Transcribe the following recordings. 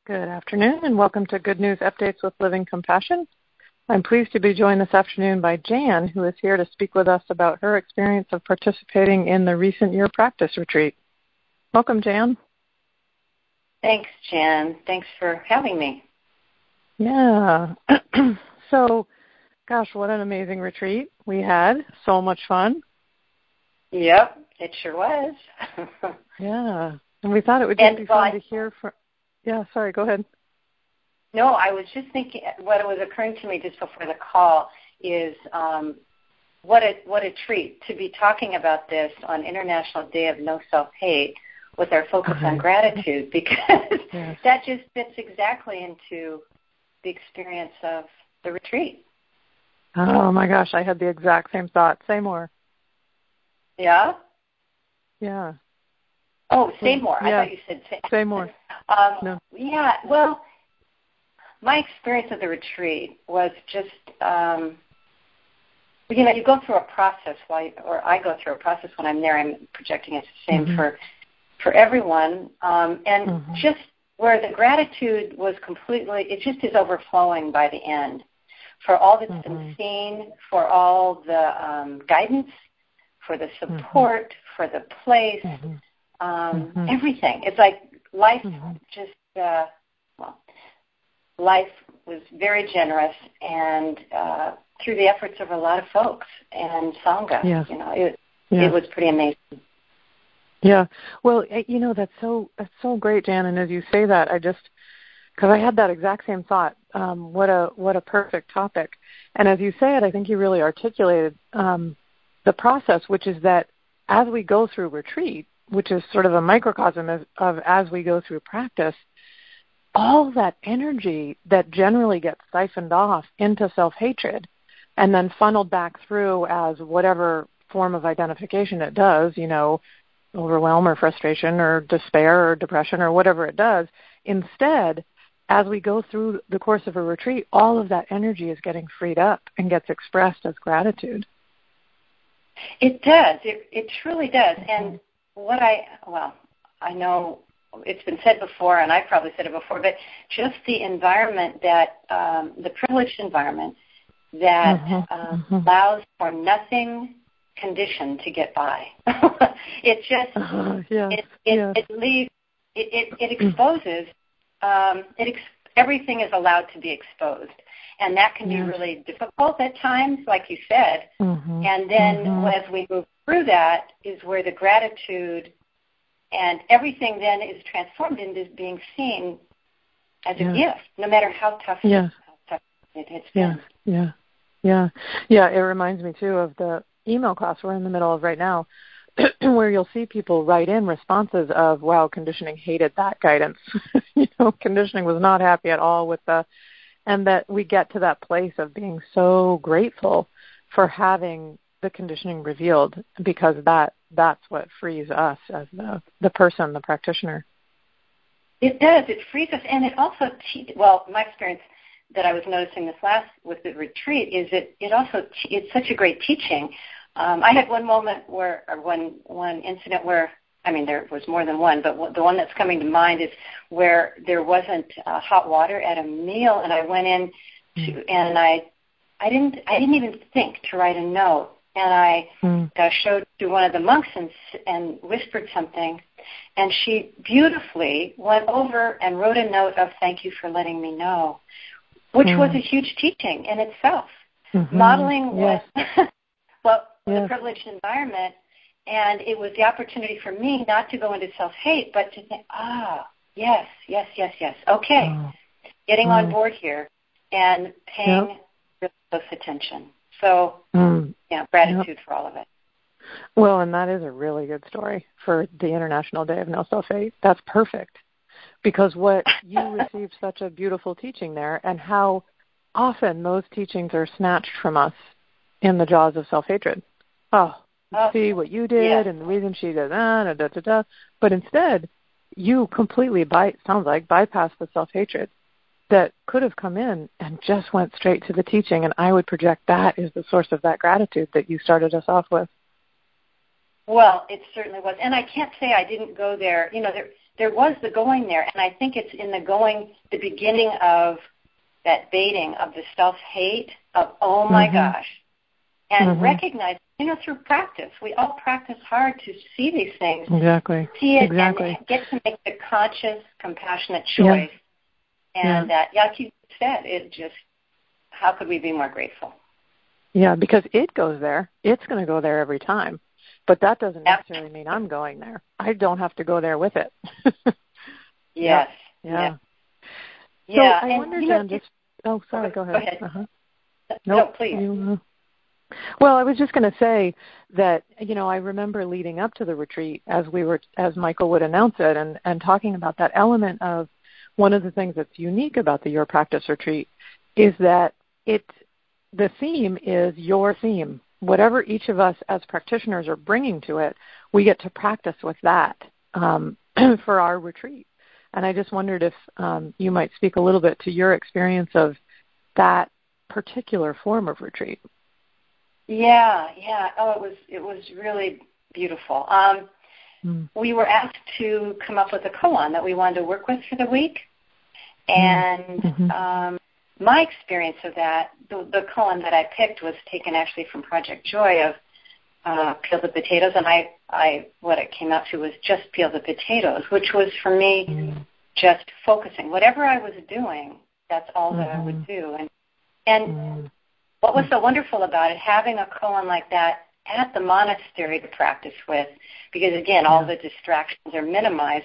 Good afternoon, and welcome to Good News Updates with Living Compassion. I'm pleased to be joined this afternoon by Jan, who is here to speak with us about her experience of participating in the recent year practice retreat. Welcome, Jan. Thanks, Jan. Thanks for having me. Yeah. So, gosh, what an amazing retreat we had. So much fun. Yep, it sure was. Yeah. And we thought it would just be fun to hear from... Yeah, sorry, go ahead. No, I was just thinking, what was occurring to me just before the call is what a treat to be talking about this on International Day of No Self-Hate with our focus on gratitude, because that just fits exactly into the experience of the retreat. Oh, my gosh, I had the exact same thought. Say more. Yeah? Yeah. Oh, say more. Yeah. I thought you said say more. No. Yeah, well, my experience of the retreat was just, you go through a process, or I go through a process when I'm there. I'm projecting it's the same for everyone. And just where the gratitude was completely, it just is overflowing by the end for all that's been seen, for all the guidance, for the support, for the place, everything. It's like life just, life was very generous, and through the efforts of a lot of folks and Sangha, it was pretty amazing. Yeah, well, that's so great, Jan. And as you say that, because I had that exact same thought. What a perfect topic. And as you say it, I think you really articulated the process, which is that as we go through retreat, which is sort of a microcosm of as we go through practice, all that energy that generally gets siphoned off into self-hatred and then funneled back through as whatever form of identification it does, overwhelm or frustration or despair or depression or whatever it does, instead, as we go through the course of a retreat, all of that energy is getting freed up and gets expressed as gratitude. It does. It truly does. And I know it's been said before, and I've probably said it before, but just the environment that, the privileged environment that allows for nothing conditioned to get by. It just, it leaves, it exposes, everything is allowed to be exposed. And that can be really difficult at times, like you said. And then as we move through that is where the gratitude and everything then is transformed into being seen as a gift, no matter how tough it has been. Yeah, it reminds me, too, of the email class we're in the middle of right now, where you'll see people write in responses of, wow, conditioning hated that guidance. Conditioning was not happy at all with and that we get to that place of being so grateful for having the conditioning revealed, because that's what frees us as the person, the practitioner. It does. It frees us, and it also my experience that I was noticing with the retreat is it's such a great teaching. I had one moment one incident where, there was more than one, but the one that's coming to mind is where there wasn't hot water at a meal, and I went in and I didn't even think to write a note, and I showed to one of the monks and whispered something, and she beautifully went over and wrote a note of thank you for letting me know, which was a huge teaching in itself, modeling the privileged environment. And it was the opportunity for me not to go into self-hate, but to think, yes, okay, getting on board here and paying really close attention. So, gratitude for all of it. Well, and that is a really good story for the International Day of No Self-Hate. That's perfect, because what you received such a beautiful teaching there, and how often those teachings are snatched from us in the jaws of self-hatred. See what you did, and the reason she did that, but instead, you completely bypassed the self-hatred that could have come in and just went straight to the teaching. And I would project that is the source of that gratitude that you started us off with. Well, it certainly was, and I can't say I didn't go there. there was the going there, and I think it's in the going, the beginning of that baiting of the self-hate of, oh my gosh, and recognize, through practice. We all practice hard to see these things. Exactly. See it exactly. and get to make the conscious, compassionate choice. And that, like you said, it just, how could we be more grateful? Yeah, because it goes there. It's going to go there every time. But that doesn't necessarily mean I'm going there. I don't have to go there with it. Yes. Yeah. So Yeah. I wonder, Jen, go ahead. Go ahead. Uh-huh. No, please. Well, I was just going to say that, I remember leading up to the retreat as Michael would announce it and talking about that element of one of the things that's unique about the Your Practice retreat is that the theme is your theme. Whatever each of us as practitioners are bringing to it, we get to practice with that for our retreat. And I just wondered if you might speak a little bit to your experience of that particular form of retreat. Yeah. Oh, it was really beautiful. We were asked to come up with a koan that we wanted to work with for the week. And my experience of that, the koan that I picked was taken actually from Project Joy of Peel the Potatoes, and what it came out to was just peel the potatoes, which was for me just focusing. Whatever I was doing, that's all that I would do. And what was so wonderful about it, having a koan like that at the monastery to practice with, because again, all the distractions are minimized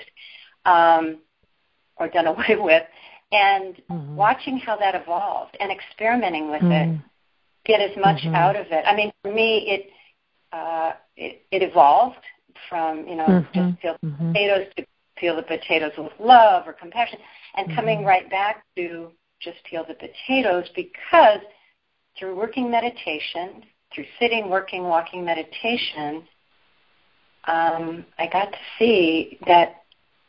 or done away with, and watching how that evolved and experimenting with it, get as much out of it. I mean, for me, it evolved from, just peel the potatoes to peel the potatoes with love or compassion, and coming right back to just peel the potatoes, because through working meditation, through sitting, working, walking meditation, I got to see that,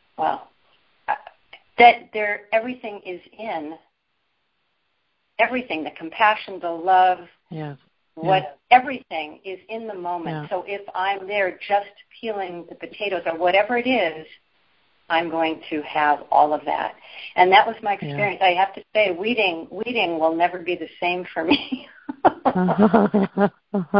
that everything is in, everything, the compassion, the love, everything is in the moment. Yeah. So if I'm there just peeling the potatoes or whatever it is, I'm going to have all of that. And that was my experience. I have to say, weeding will never be the same for me. Because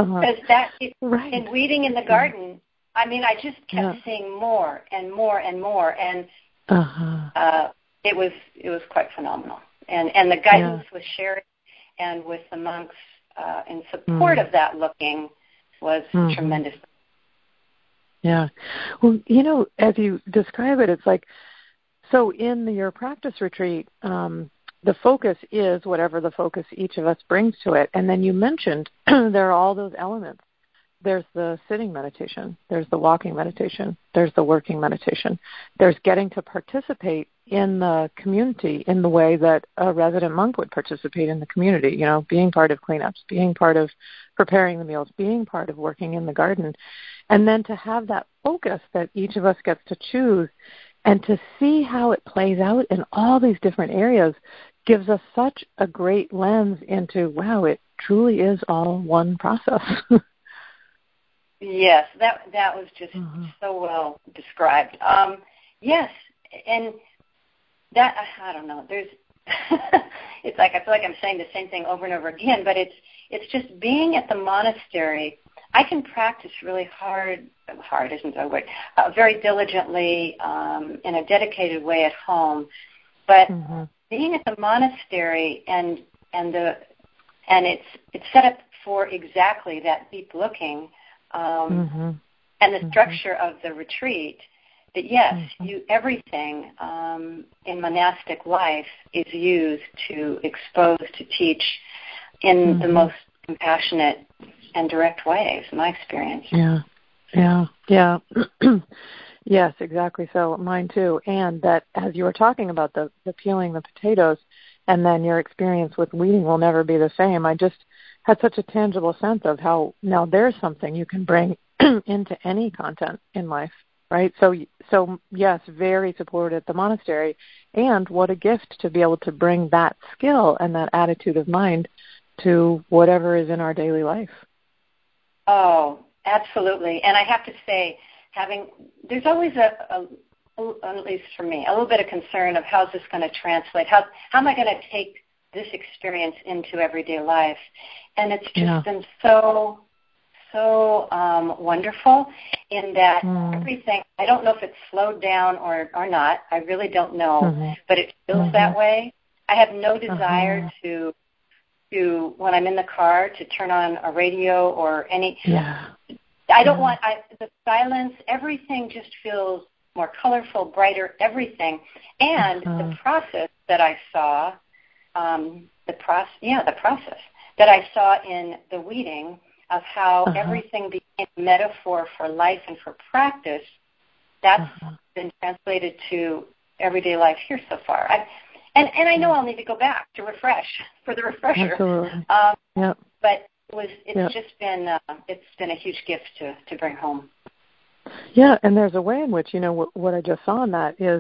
in weeding in the garden, I mean, I just kept seeing more and more and more, and it was quite phenomenal. And the guidance with Sherry and with the monks in support of that looking was tremendous. Yeah. Well, as you describe it, it's like, so in Your Practice retreat, the focus is whatever the focus each of us brings to it. And then you mentioned there are all those elements. There's the sitting meditation. There's the walking meditation. There's the working meditation. There's getting to participate in the community in the way that a resident monk would participate in the community, being part of cleanups, being part of preparing the meals, being part of working in the garden. And then to have that focus that each of us gets to choose and to see how it plays out in all these different areas gives us such a great lens into, wow, it truly is all one process. Yes, that was just so well described. Yes, and that, I don't know, there's, it's like I feel like I'm saying the same thing over and over again, but it's just being at the monastery. I can practice really hard isn't a word, very diligently in a dedicated way at home, but being at the monastery and it's set up for exactly that deep looking and the structure of the retreat, that everything in monastic life is used to expose, to teach in the most compassionate and direct ways, in my experience. Yeah. Yes, exactly. So mine too. And that as you were talking about the peeling the potatoes and then your experience with weeding will never be the same, I just had such a tangible sense of how now there's something you can bring into any content in life, right? So yes, very supported at the monastery, and what a gift to be able to bring that skill and that attitude of mind to whatever is in our daily life. Oh, absolutely. And I have to say, there's always at least for me, a little bit of concern of how's this going to translate? How am I going to take this experience into everyday life? And it's just been so wonderful in that everything, I don't know if it's slowed down or not. I really don't know, but it feels that way. I have no desire to when I'm in the car to turn on a radio or any. I don't want the silence. Everything just feels more colorful, brighter, everything. And the process that I saw, the process that I saw in the weeding of how everything became a metaphor for life and for practice, that's been translated to everyday life here so far. And I know I'll need to go back to refresh for the refresher. Absolutely. But it's just been it's been a huge gift to bring home. Yeah, and there's a way in which, what I just saw in that is,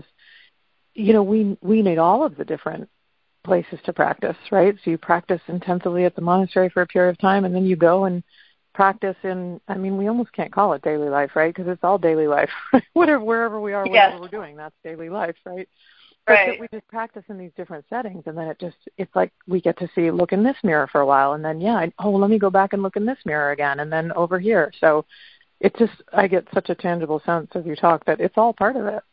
we need all of the different places to practice, right? So you practice intensively at the monastery for a period of time, and then you go and practice we almost can't call it daily life, right? Because it's all daily life. Wherever we are, whatever we're doing, that's daily life, right? But we just practice in these different settings, and then it's like we get to look in this mirror for a while, and then, let me go back and look in this mirror again, and then over here. So I get such a tangible sense as you talk that it's all part of it.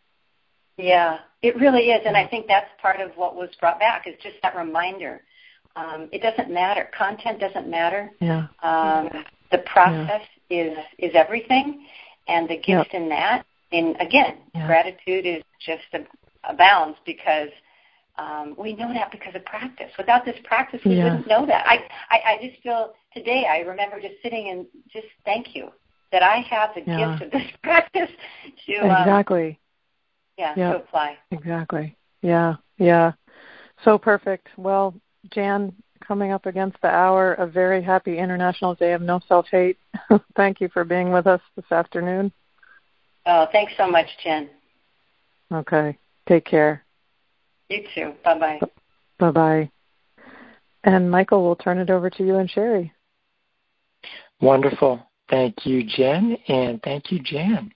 Yeah, it really is, and I think that's part of what was brought back is just that reminder. It doesn't matter. Content doesn't matter. The process is everything, and the gift in that. And again, gratitude is just abounds because we know that because of practice. Without this practice, we wouldn't know that. I just feel today, I remember just sitting and just thank you that I have the gift of this practice to to apply. Exactly. Yeah. So perfect. Well, Jan, coming up against the hour, a very happy International Day of No Self-Hate. Thank you for being with us this afternoon. Oh, thanks so much, Jen. Okay. Take care. You too. Bye-bye. Bye-bye. And Michael, we'll turn it over to you and Sherry. Wonderful. Thank you, Jen, and thank you, Jan.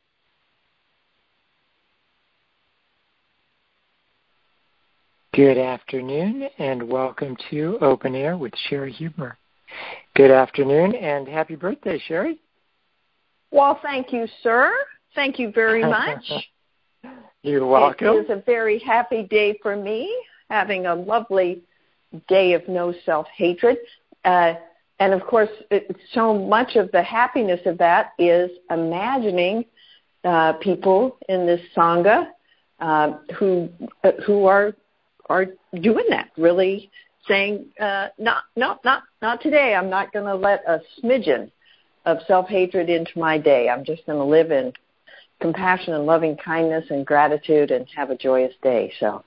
Good afternoon, and welcome to Open Air with Sherry Huber. Good afternoon, and happy birthday, Sherry. Well, thank you, sir. Thank you very much. You're welcome. It is a very happy day for me, having a lovely day of no self-hatred. And, of course, so much of the happiness of that is imagining people in this Sangha who are doing that, really saying, not today. I'm not going to let a smidgen of self-hatred into my day. I'm just going to live in compassion and loving kindness and gratitude and have a joyous day. So,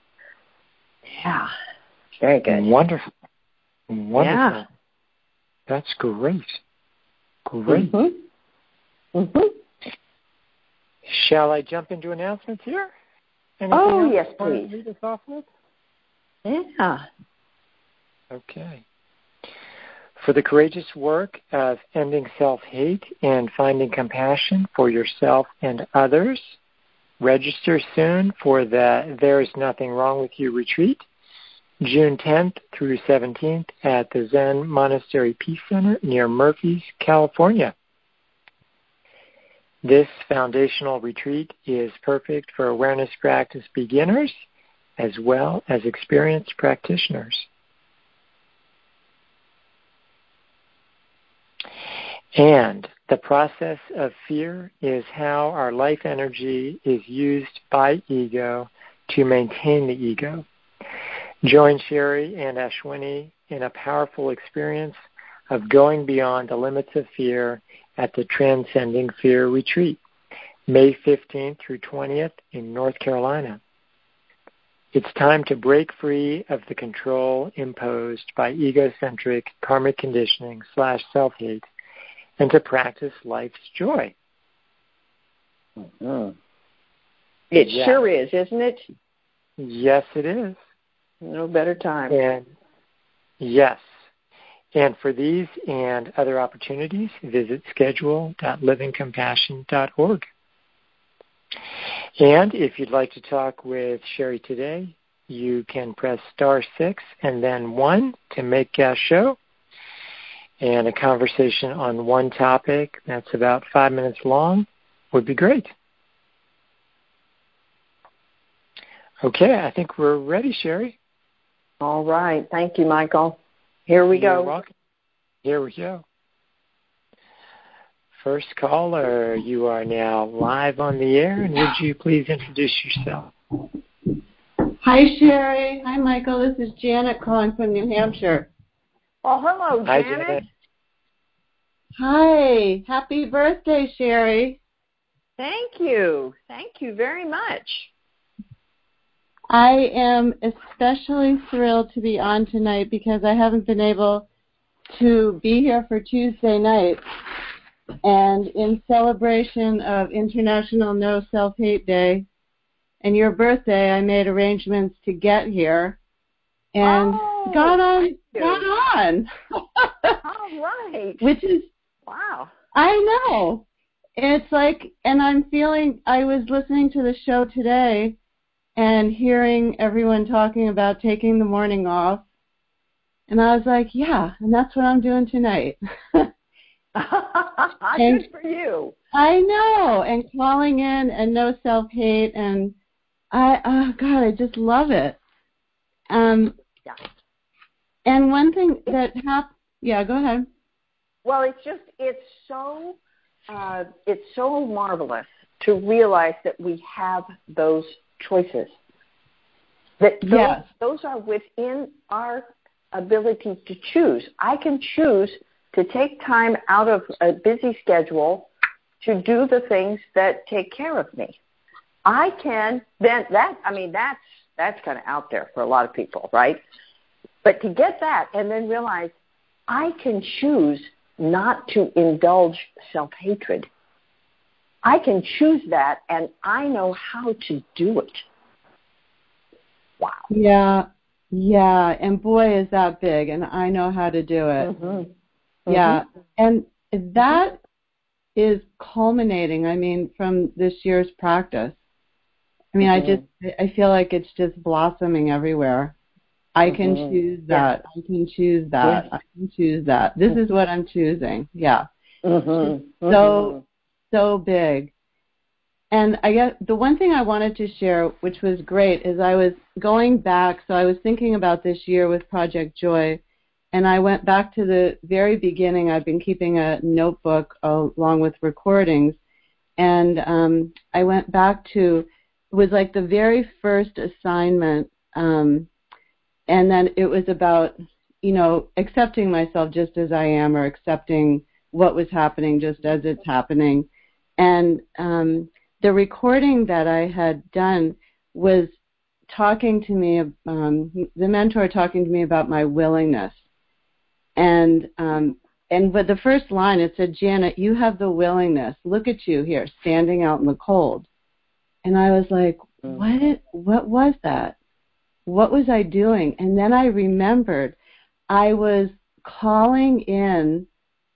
very good. Wonderful. Yeah. That's great. Great. Shall I jump into announcements here? Anything yes, please. Lead us off with? Yeah. Okay. For the courageous work of ending self-hate and finding compassion for yourself and others, register soon for the There Is Nothing Wrong With You retreat, June 10th through 17th at the Zen Monastery Peace Center near Murphy's, California. This foundational retreat is perfect for awareness practice beginners as well as experienced practitioners. And the process of fear is how our life energy is used by ego to maintain the ego. Join Sherry and Ashwini in a powerful experience of going beyond the limits of fear at the Transcending Fear Retreat, May 15th through 20th in North Carolina. It's time to break free of the control imposed by egocentric karmic conditioning / self-hate and to practice life's joy. It sure is, isn't it? Yes, it is. No better time. And yes. And for these and other opportunities, visit schedule.livingcompassion.org. And if you'd like to talk with Sherry today, you can press *6 and then 1 to make guest show. And a conversation on one topic that's about 5 minutes long would be great. Okay, I think we're ready, Sherry. All right. Thank you, Michael. Here we go. You're welcome. Here we go. First caller, you are now live on the air, and would you please introduce yourself? Hi, Sherry. Hi, Michael. This is Janet calling from New Hampshire. Oh, hello, Hi, Janet. Hi. Happy birthday, Sherry. Thank you. Thank you very much. I am especially thrilled to be on tonight because I haven't been able to be here for Tuesday night. And in celebration of International No Self-Hate Day and your birthday, I made arrangements to get here and got on. All right. Which is, wow. I know. It's like, and I'm feeling, I was listening to the show today and hearing everyone talking about taking the morning off. And I was like, yeah, and that's what I'm doing tonight. Good for you. I know, and calling in and no self-hate, and I just love it. Yeah. And one thing that happened, yeah, go ahead. Well, it's so marvelous to realize that we have those choices. That those are within our ability to choose. I can choose to take time out of a busy schedule to do the things that take care of me. I can then that's kind of out there for a lot of people, right? But to get that and then realize I can choose not to indulge self-hatred. I can choose that, and I know how to do it. Wow. Yeah, and boy, is that big, and I know how to do it. Mm-hmm. Yeah, and that is culminating, from this year's practice. I feel like it's just blossoming everywhere. I can choose that. I can choose that. I can choose that. This is what I'm choosing. Yeah. So big. And I guess the one thing I wanted to share, which was great, is I was going back, so I was thinking about this year with Project Joy, and I went back to the very beginning. I've been keeping a notebook along with recordings, and I went back to, it was like the very first assignment, and then it was about, accepting myself just as I am, or accepting what was happening just as it's happening. And the recording that I had done was talking to me, the mentor talking to me about my willingness. And with the first line, it said, Janet, you have the willingness. Look at you here, standing out in the cold. And I was like, what was that? What was I doing? And then I remembered I was calling in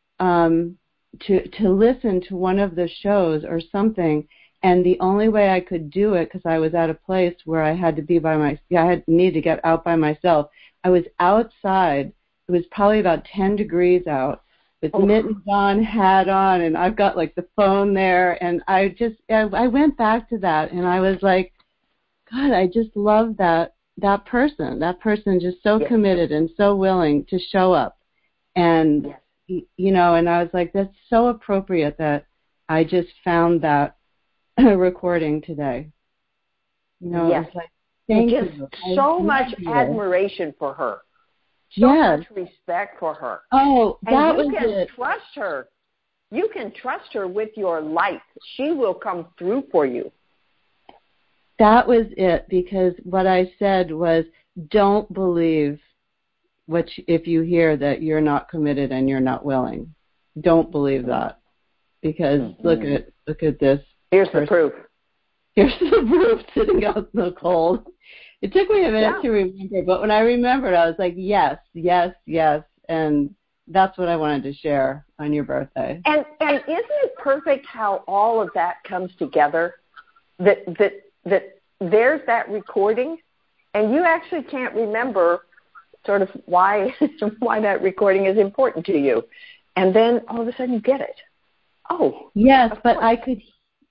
to listen to one of the shows or something, and the only way I could do it, because I was at a place where I had to be I needed to get out by myself. I was outside. It was probably about 10 degrees out, with mittens on, hat on, and I've got like the phone there, and I went back to that, and I was like, God, I just love that person. That person just so committed and so willing to show up. And, and I was like, that's so appropriate that I just found that recording today. It's like, thank you. So much admiration for her. So much respect for her. Oh, that was it. And you can trust her. You can trust her with your light. She will come through for you. That was it, because what I said was, don't believe if you hear that you're not committed and you're not willing. Don't believe that, because look at this. Here's the proof. Here's the proof, sitting out in the cold. It took me a minute to remember, but when I remembered, I was like, yes, and that's what I wanted to share on your birthday. And isn't it perfect how all of that comes together? that there's that recording, and you actually can't remember sort of why that recording is important to you, and then all of a sudden you get it. Oh, yes, but I could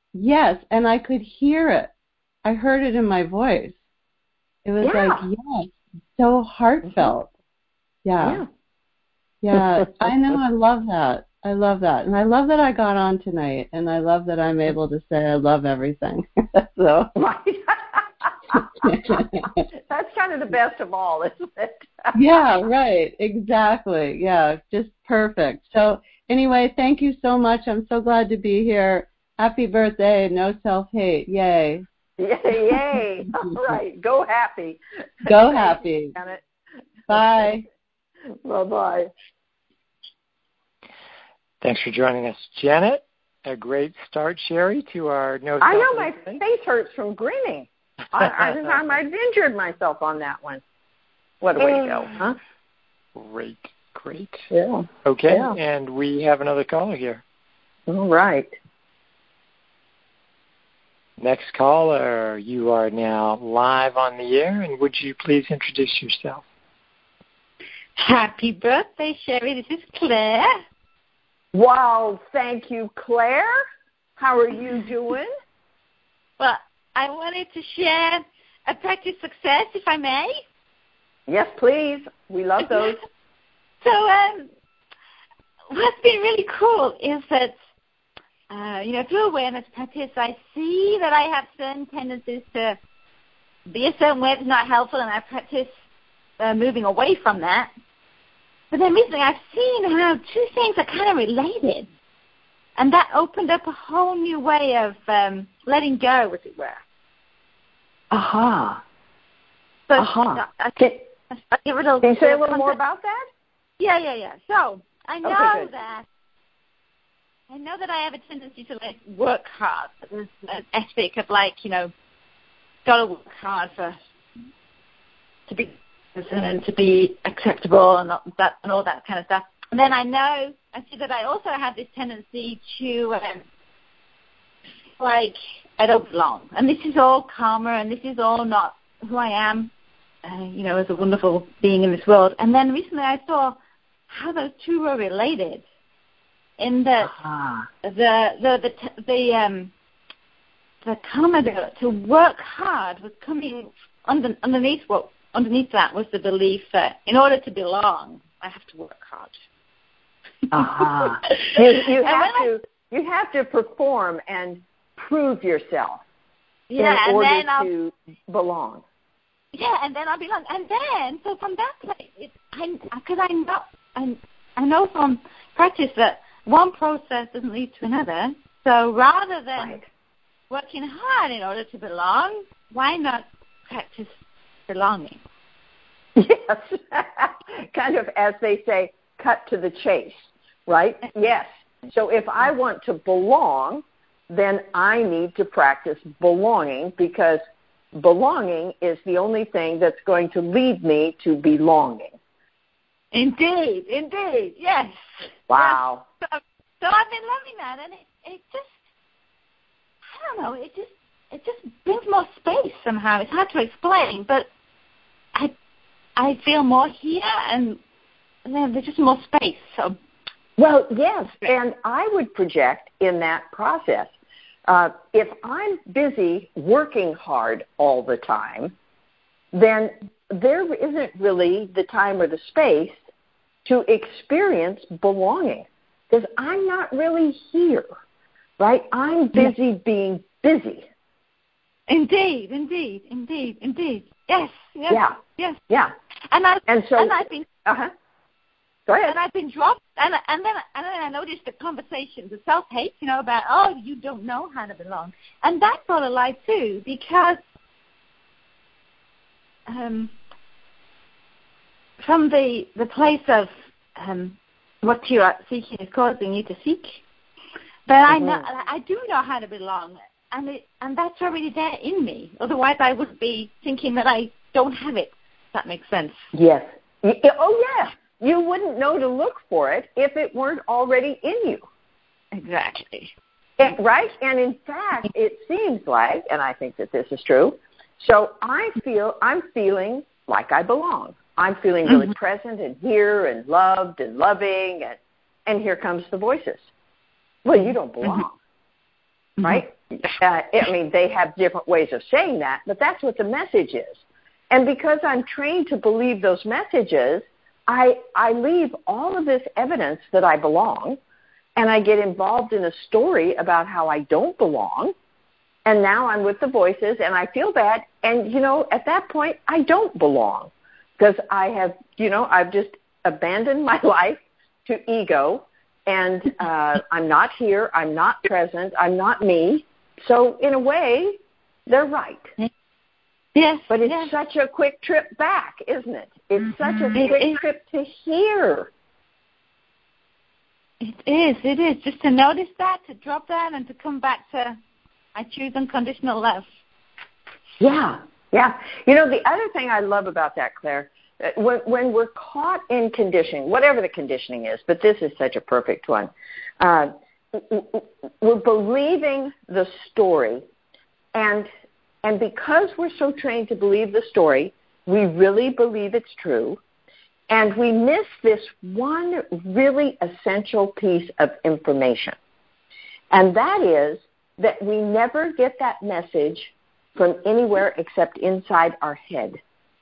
hear it. I heard it in my voice. It was so heartfelt. Yeah. I know. I love that. And I love that I got on tonight, and I love that I'm able to say I love everything. So. That's kind of the best of all, isn't it? Yeah, right. Exactly. Yeah, just perfect. So anyway, thank you so much. I'm so glad to be here. Happy birthday. No self-hate. Yay. Yay. All right. Go happy. Go happy. Bye. Bye-bye. Thanks for joining us, Janet. A great start, Sherry, to our no. I know my face hurts from grinning. I think I might have injured myself on that one. What a way to go, huh? Great. Yeah. Okay, and we have another caller here. All right. Next caller, you are now live on the air, and would you please introduce yourself? Happy birthday, Sherry. This is Claire. Wow, thank you, Claire. How are you doing? Well, I wanted to share a practice success, if I may. Yes, please. We love those. So what's been really cool is that, through awareness practice, I see that I have certain tendencies to be a certain way that's not helpful, and I practice moving away from that. But then recently I've seen how two things are kind of related. And that opened up a whole new way of letting go, as it were. Aha. So, Can you say a little more about that? Yeah. So I know that I have a tendency to work hard. There's an aspect of gotta work hard to be and to be acceptable and all that kind of stuff. And then I see that I also have this tendency to I don't belong. And this is all karma, and this is all not who I am, as a wonderful being in this world. And then recently I saw how those two were related, in that the karma to work hard was coming underneath that was the belief that in order to belong, I have to work hard. You have to perform and prove yourself in order to belong. Yeah, and then I'll belong. And then, so from that place, I know from practice that one process doesn't lead to another. So rather than working hard in order to belong, why not practice belonging? Yes, kind of, as they say, cut to the chase, right? Yes. So if I want to belong, then I need to practice belonging, because belonging is the only thing that's going to lead me to belonging. Indeed, yes. Wow. Yes. So I've been loving that, and it just, I don't know, it just brings more space somehow. It's hard to explain, but I feel more here, and there's just more space. So. Well, yes, and I would project in that process, if I'm busy working hard all the time, then there isn't really the time or the space to experience belonging, because I'm not really here, right? I'm busy being busy. Indeed. Yes. Yeah. And I've been. Go ahead. And I've been dropped, and then I noticed the conversations, the self-hate, about, you don't know how to belong. And that's all a lie, too, because from the place of what you are seeking is causing you to seek. But I do know how to belong, and that's already there in me. Otherwise, I would be thinking that I don't have it. If that makes sense. Yes. Oh, yes. You wouldn't know to look for it if it weren't already in you. Exactly. Right? And in fact, it seems like, and I think that this is true, so I'm feeling like I belong. I'm feeling really present and here and loved and loving, and here comes the voices. Well, you don't belong, right? I mean, they have different ways of saying that, but that's what the message is. And because I'm trained to believe those messages, I leave all of this evidence that I belong, and I get involved in a story about how I don't belong, and now I'm with the voices, and I feel bad, and, at that point, I don't belong, because I have, I've just abandoned my life to ego, and I'm not here, I'm not present, I'm not me. So in a way, they're right. Yes. But it's such a quick trip back, isn't it? It's such a quick trip to here. It is. Just to notice that, to drop that, and to come back to, I choose unconditional love. Yeah. The other thing I love about that, Claire, when we're caught in conditioning, whatever the conditioning is, but this is such a perfect one, we're believing the story, and because we're so trained to believe the story, we really believe it's true, and we miss this one really essential piece of information, and that is that we never get that message from anywhere except inside our head.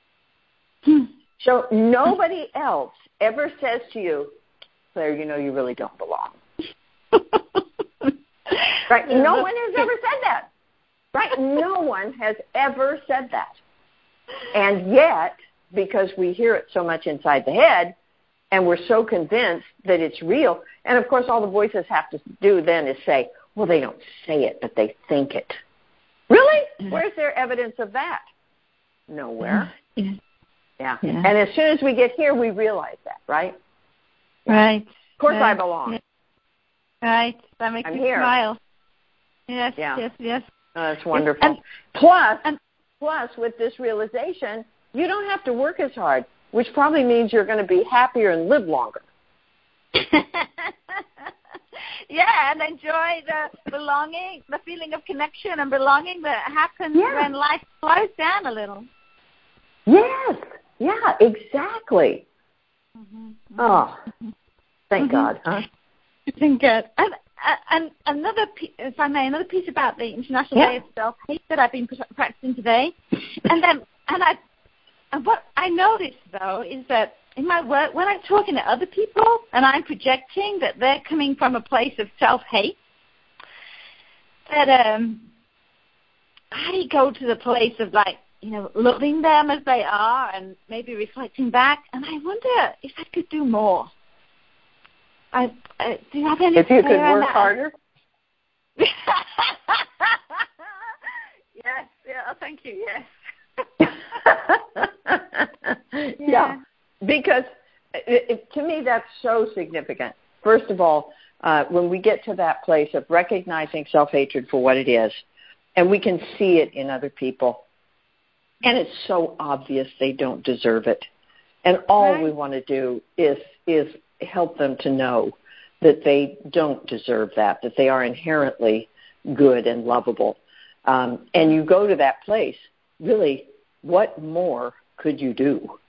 So nobody else ever says to you, Claire, you really don't belong. Right? No one has ever said that. Right? No one has ever said that. And yet, because we hear it so much inside the head, and we're so convinced that it's real, and of course all the voices have to do then is say, well, they don't say it, but they think it. Really? Where's there evidence of that? Nowhere. Yeah. And as soon as we get here, we realize that, right? Right. Of course I belong. Yeah. Right. That makes me smile. Yes. Oh, that's wonderful. Plus, with this realization, you don't have to work as hard, which probably means you're going to be happier and live longer. Yeah, and enjoy the belonging, the feeling of connection and belonging that happens when life slows down a little. Yes. Yeah, exactly. Oh, thank God, huh? Thank God. And another piece about the International Day of Self-Hate that I've been practicing today. And what I noticed, though, is that in my work, when I'm talking to other people and I'm projecting that they're coming from a place of self-hate, that I go to the place of, loving them as they are and maybe reflecting back. And I wonder if I could do more. Do you have any? If you could work harder? Yes. Yeah. Thank you. Yes. Yeah. Because to me that's so significant. First of all, when we get to that place of recognizing self-hatred for what it is, and we can see it in other people, and it's so obvious they don't deserve it, and all we want to do is help them to know that they don't deserve that they are inherently good and lovable. And you go to that place, really, what more could you do?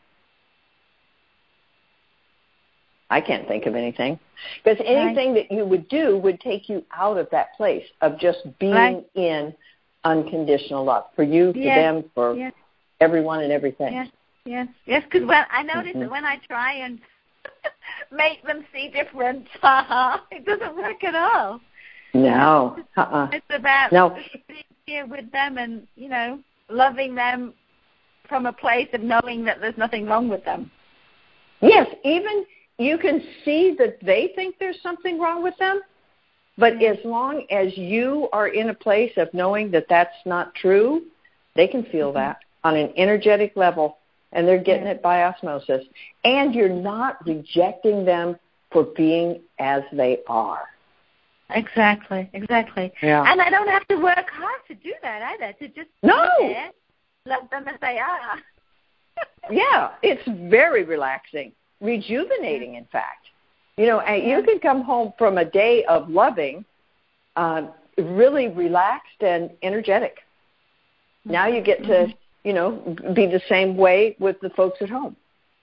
I can't think of anything. Because anything that you would do would take you out of that place of just being in unconditional love for you, for them, for everyone and everything. Yes. Because I notice that when I try and make them see different, it doesn't work at all. No. It's about being here with them and, loving them from a place of knowing that there's nothing wrong with them. Yes, even you can see that they think there's something wrong with them, but as long as you are in a place of knowing that that's not true, they can feel that on an energetic level, and they're getting it by osmosis. And you're not rejecting them for being as they are. Exactly. Yeah. And I don't have to work hard to do that either, to just love them as they are. Yeah, it's very relaxing, rejuvenating, in fact. And you can come home from a day of loving really relaxed and energetic. Now you get to, be the same way with the folks at home.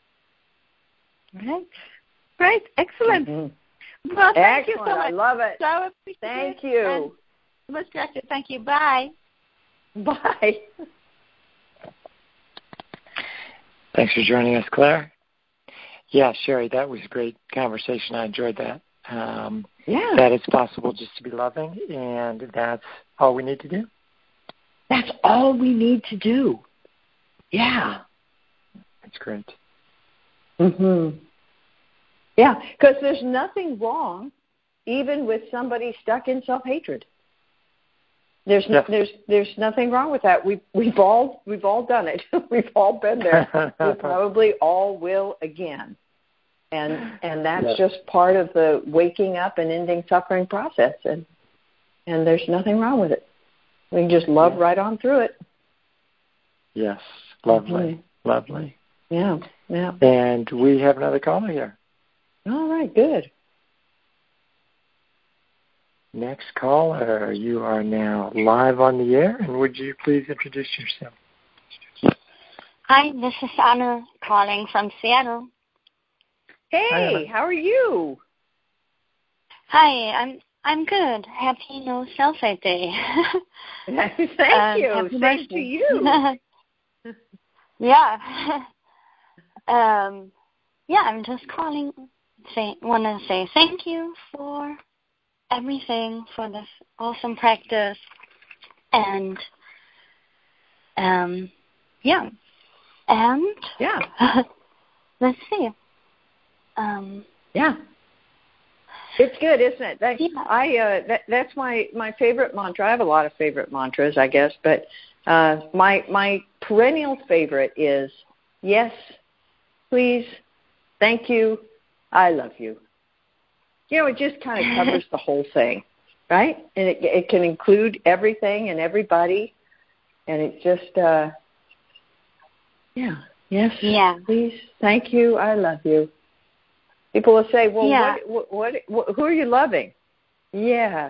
Right. Excellent. Mm-hmm. Well, thank you so much. I love it. So appreciate Thank you. Most gratitude. Thank you. Bye. Bye. Thanks for joining us, Claire. Yeah, Sherry, that was a great conversation. I enjoyed that. That it's possible just to be loving, and that's all we need to do. That's all we need to do. Yeah. That's great. Mm-hmm. Yeah, because there's nothing wrong even with somebody stuck in self-hatred. There's nothing wrong with that. We've all done it. We've all been there. We probably all will again. And that's just part of the waking up and ending suffering process. And there's nothing wrong with it. We can just love right on through it. Yes. Lovely. Mm-hmm. Lovely. Yeah. And we have another caller here. All right, good. Next caller, you are now live on the air, and would you please introduce yourself? Hi, this is Anna calling from Seattle. Hey, how are you? Hi, I'm good. Happy No Self-Hate Day. Thank you. Thanks to you. Yeah. I'm just calling. Want to say thank you for everything, for this awesome practice, and let's see. It's good, isn't it? That's my favorite mantra. I have a lot of favorite mantras, I guess, but my perennial favorite is yes, please, thank you, I love you. It just kind of covers the whole thing, right? And it can include everything and everybody, and it just yes, please, thank you, I love you. People will say, well, what who are you loving? Yes.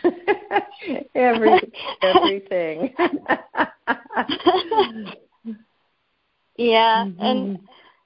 Everything. Yeah, and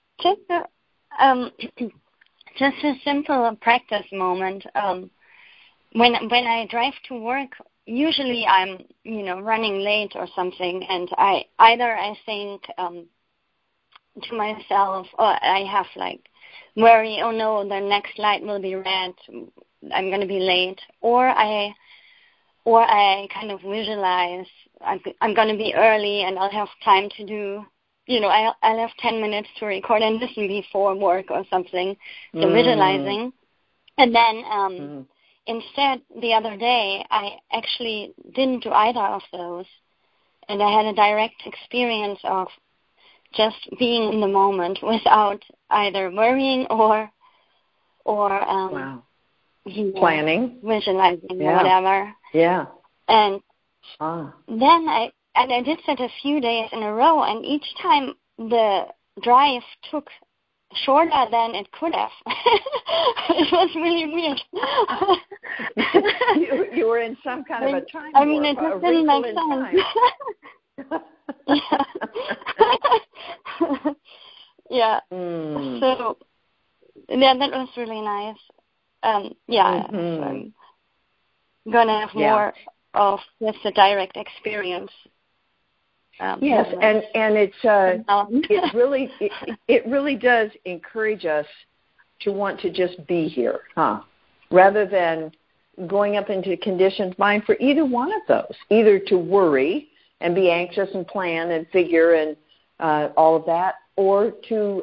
just a simple practice moment. When I drive to work, usually I'm, running late or something, and I think to myself, I have worry, oh no, the next light will be red, I'm going to be late, or I kind of visualize I'm going to be early and I'll have time to do, I'll have 10 minutes to record and listen before work or something, so visualizing. And then instead, the other day, I actually didn't do either of those, and I had a direct experience of just being in the moment without either worrying or planning, visualizing, or whatever. Yeah. And then I did that a few days in a row, and each time the drive took shorter than it could have. It was really weird. you were in some kind of a time warp. It just didn't make sense. Yeah. So, that was really nice. I'm gonna have more of just a direct experience. Yes, and it's it really does encourage us to want to just be here, rather than going up into conditioned mind for either one of those, either to worry and be anxious and plan and figure and all of that, or to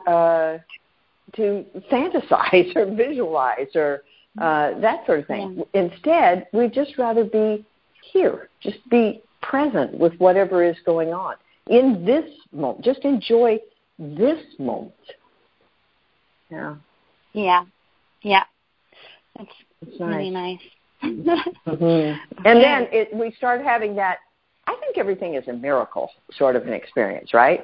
fantasize or visualize or that sort of thing. Yeah. Instead, we'd just rather be here, just be present with whatever is going on in this moment. Just enjoy this moment. Yeah. It's really nice. Mm-hmm. And then we start having that. I think everything is a miracle sort of an experience, right?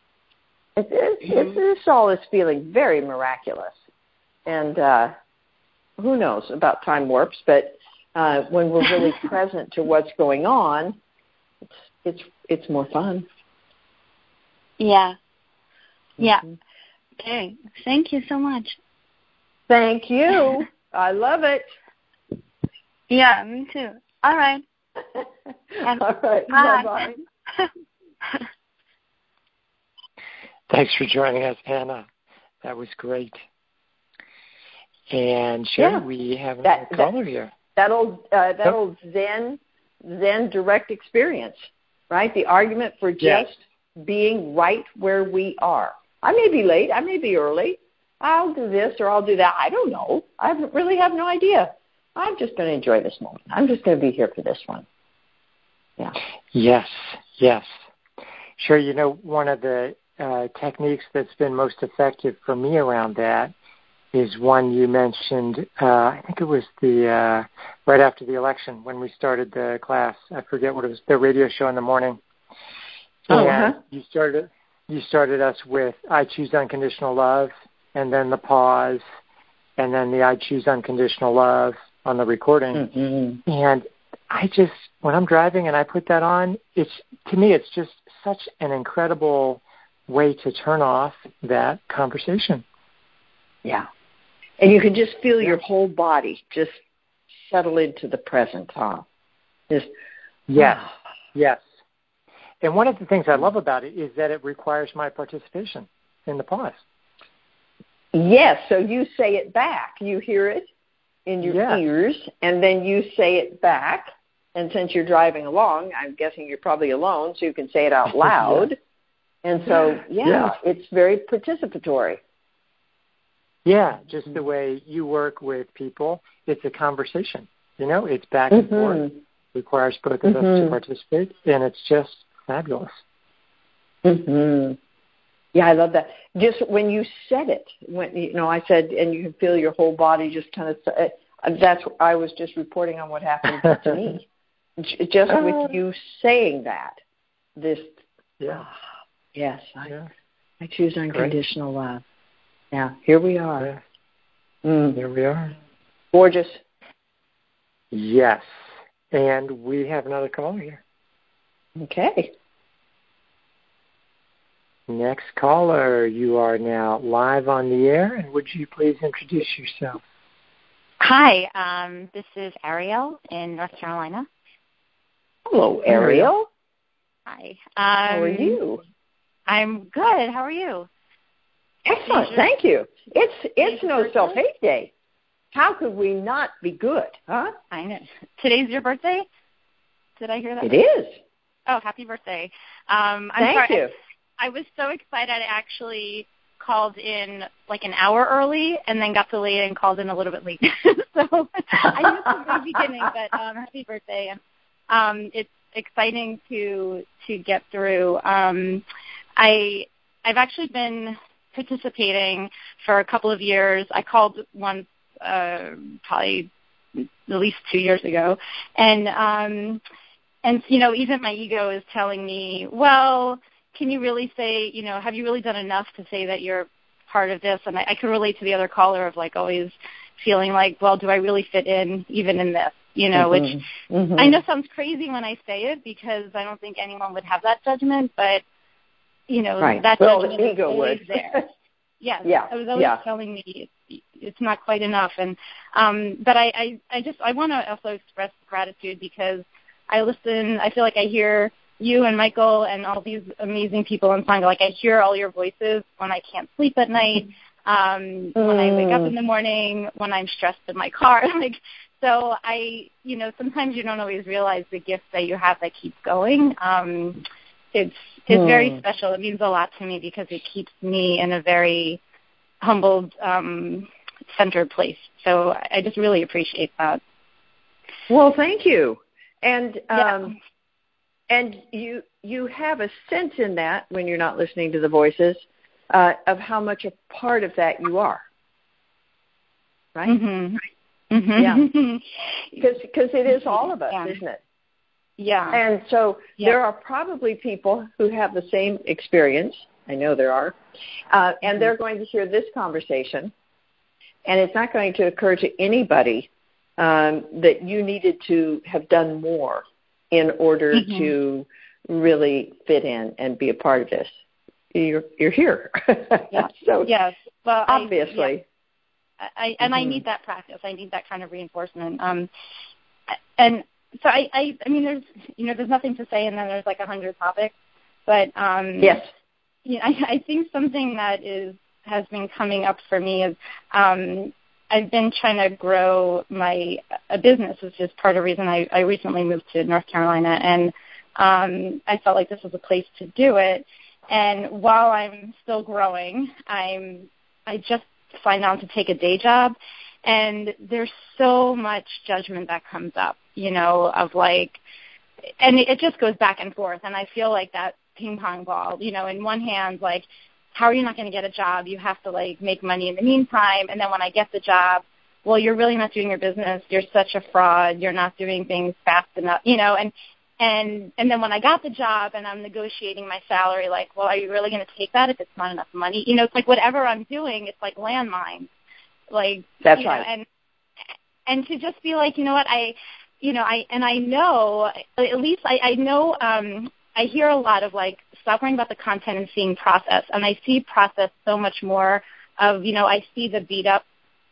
This all is feeling very miraculous, and who knows about time warps, but when we're really present to what's going on, it's more fun. Yeah. Yeah. Okay. Thank you so much. Thank you. I love it. Yeah, me too. All right. All right. Bye-bye. Thanks for joining us, Anna. That was great. And Sherry, we have another caller here. That old Zen direct experience, right? The argument for just being right where we are. I may be late. I may be early. I'll do this or I'll do that. I don't know. I really have no idea. I'm just going to enjoy this moment. I'm just going to be here for this one. Yeah. Yes. Sure. One of the techniques that's been most effective for me around that is one you mentioned. I think it was the right after the election when we started the class. I forget what it was. The radio show in the morning. And you started us with "I choose unconditional love," and then the pause, and then the "I choose unconditional love" on the recording. Mm-hmm. And I just, when I'm driving and I put that on, to me it's just such an incredible way to turn off that conversation. Yeah. And you can just feel your whole body just settle into the present, huh? Yes. And one of the things I love about it is that it requires my participation in the pause. Yes, so you say it back. You hear it in your ears, and then you say it back. And since you're driving along, I'm guessing you're probably alone, so you can say it out loud. And so, it's very participatory. Yeah, just the way you work with people, it's a conversation. It's back and forth. Requires both of us to participate, and it's just fabulous. Mm-hmm. Yeah, I love that. Just when you said it, I said, and you can feel your whole body just kind of. I was just reporting on what happened to me, just with you saying that. Yes, I choose unconditional love. Yeah, here we are. Yeah. Here we are. Gorgeous. Yes, and we have another caller here. Okay. Next caller, you are now live on the air, and would you please introduce yourself? Hi, this is Ariel in North Carolina. Hello, Ariel. Hi. How are you? I'm good. How are you? Excellent. Thank you. It's No Self-Hate Day. How could we not be good, huh? I know. Today's your birthday? Did I hear that? It is. Oh, happy birthday. Thank you. I was so excited I actually called in like an hour early and then got delayed and called in a little bit late. So I missed the very beginning, but happy birthday. It's exciting to get through. I've actually been participating for a couple of years. I called once probably at least 2 years ago. And even my ego is telling me, well, can you really say, have you really done enough to say that you're part of this? And I can relate to the other caller of like always feeling like, well, do I really fit in even in this? Which I know sounds crazy when I say it because I don't think anyone would have that judgment, but, that judgment the ego is always would. there. Yes, yeah. I was always telling me it's not quite enough. And but I want to also express gratitude because I feel like I hear you and Michael and all these amazing people in Sangha. Like I hear all your voices when I can't sleep at night, when I wake up in the morning, when I'm stressed in my car. So sometimes you don't always realize the gift that you have that keeps going. It's very special. It means a lot to me because it keeps me in a very humbled, centered place. So I just really appreciate that. Well, thank you. And and you have a sense in that when you're not listening to the voices of how much a part of that you are, right? Mm-hmm. Mm-hmm. Yeah, because it is all of us, isn't it? Yeah. And so there are probably people who have the same experience. I know there are, and they're going to hear this conversation, and it's not going to occur to anybody that you needed to have done more in order to really fit in and be a part of this. You're here. Yeah. So yes. Well, obviously. I need that practice. I need that kind of reinforcement. And so I mean, there's nothing to say, and then there's like 100 topics. But yes. I think something that has been coming up for me is I've been trying to grow a business, which is part of the reason I recently moved to North Carolina, and I felt like this was a place to do it. And while I'm still growing, I just signed on to take a day job, and there's so much judgment that comes up, of like, and it just goes back and forth, and I feel like that ping pong ball, in one hand, like, how are you not going to get a job? You have to, like, make money in the meantime, and then when I get the job, well, you're really not doing your business. You're such a fraud. You're not doing things fast enough, and then when I got the job and I'm negotiating my salary, like, well, are you really going to take that if it's not enough money? It's like whatever I'm doing, it's like landmines. Like, that's right. And to just be like, you know what, I know, at least I know, I hear a lot of like, stop worrying about the content and seeing process. And I see process so much more of, I see the beat up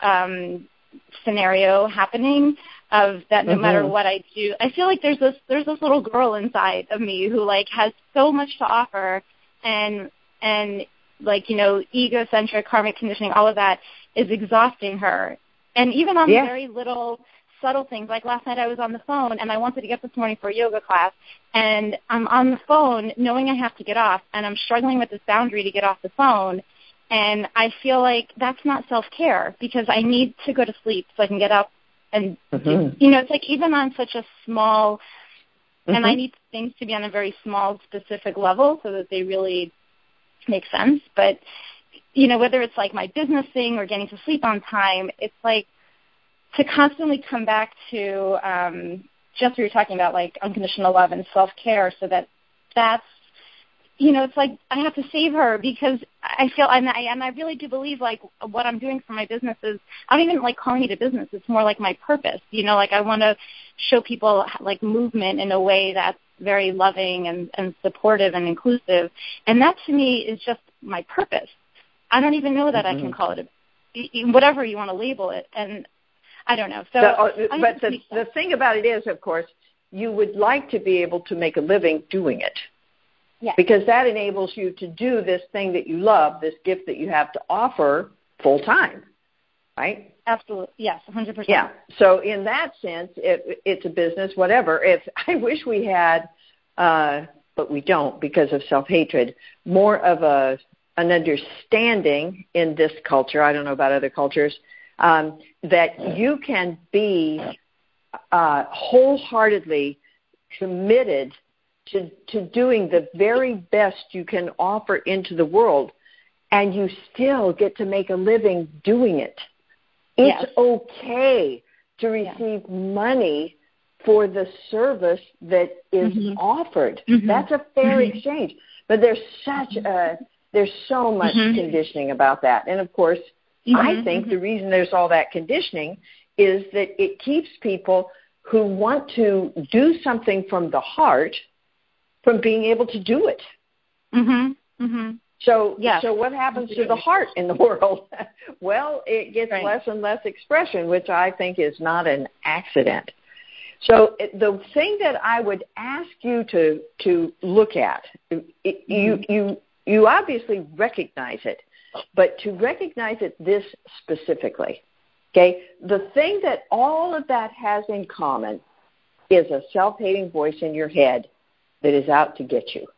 scenario happening of that no matter what I do, I feel like there's this little girl inside of me who like has so much to offer, and like, egocentric, karmic conditioning, all of that is exhausting her. And even on very little subtle things, like last night I was on the phone and I wanted to get this morning for a yoga class, and I'm on the phone knowing I have to get off, and I'm struggling with this boundary to get off the phone. And I feel like that's not self-care, because I need to go to sleep so I can get up and, it's like even on such a small, and I need things to be on a very small, specific level so that they really make sense. But, whether it's like my business thing or getting to sleep on time, it's like to constantly come back to just what you're talking about, like unconditional love and self-care, so that's, it's like I have to save her, because I feel, and I really do believe, like, what I'm doing for my business is, I don't even like calling it a business. It's more like my purpose. Like I want to show people like movement in a way that's very loving and supportive and inclusive. And that to me is just my purpose. I don't even know that I can call it whatever you want to label it. And I don't know. But the thing about it is, of course, you would like to be able to make a living doing it. Yeah. Because that enables you to do this thing that you love, this gift that you have to offer full time, right? Absolutely. Yes, 100%. Yeah. So in that sense, it's a business, whatever. I wish we had, but we don't because of self-hatred, more of an understanding in this culture, I don't know about other cultures, that you can be wholeheartedly committed to doing the very best you can offer into the world, and you still get to make a living doing it. It's okay to receive money for the service that is offered. That's a fair exchange. But there's so much conditioning about that. And, of course, I think the reason there's all that conditioning is that it keeps people who want to do something from the heart from being able to do it. So what happens to the heart in the world? Well, it gets less and less expression, which I think is not an accident. So the thing that I would ask you to look at, you obviously recognize it, but to recognize it this specifically, okay? The thing that all of that has in common is a self-hating voice in your head that is out to get you.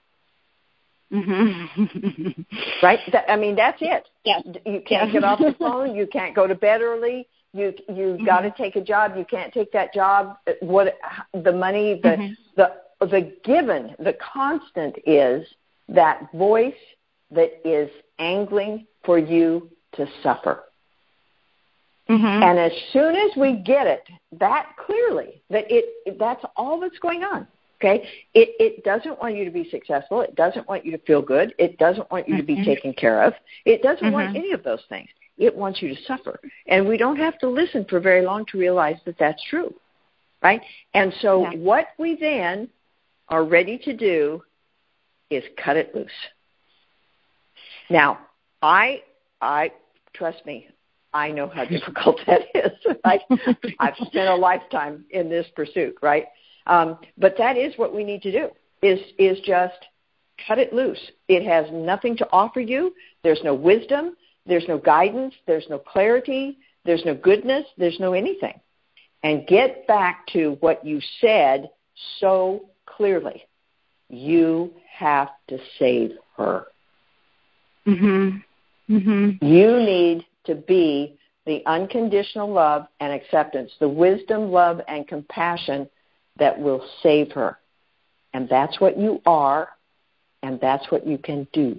Right? That's it. Yeah. You can't get off the phone. You can't go to bed early. You've got to take a job. You can't take that job. The money, the given, the constant is that voice that is angling for you to suffer. And as soon as we get it that clearly, that's all that's going on. Okay, it doesn't want you to be successful. It doesn't want you to feel good. It doesn't want you to be taken care of. It doesn't want any of those things. It wants you to suffer. And we don't have to listen for very long to realize that that's true, right? And so what we then are ready to do is cut it loose. Now, I trust me, I know how difficult that is. I've spent a lifetime in this pursuit, right? But that is what we need to do, is just cut it loose. It has nothing to offer you. There's no wisdom. There's no guidance. There's no clarity. There's no goodness. There's no anything. And get back to what you said so clearly. You have to save her. Mm-hmm. Mm-hmm. You need to be the unconditional love and acceptance, the wisdom, love, and compassion that will save her. And that's what you are, and that's what you can do.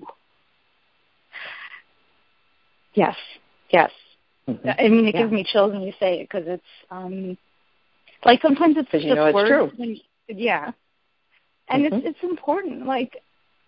Yes, yes. Mm-hmm. I mean, it gives me chills when you say it, because it's like sometimes it's just it's words. true. And it's important. Like,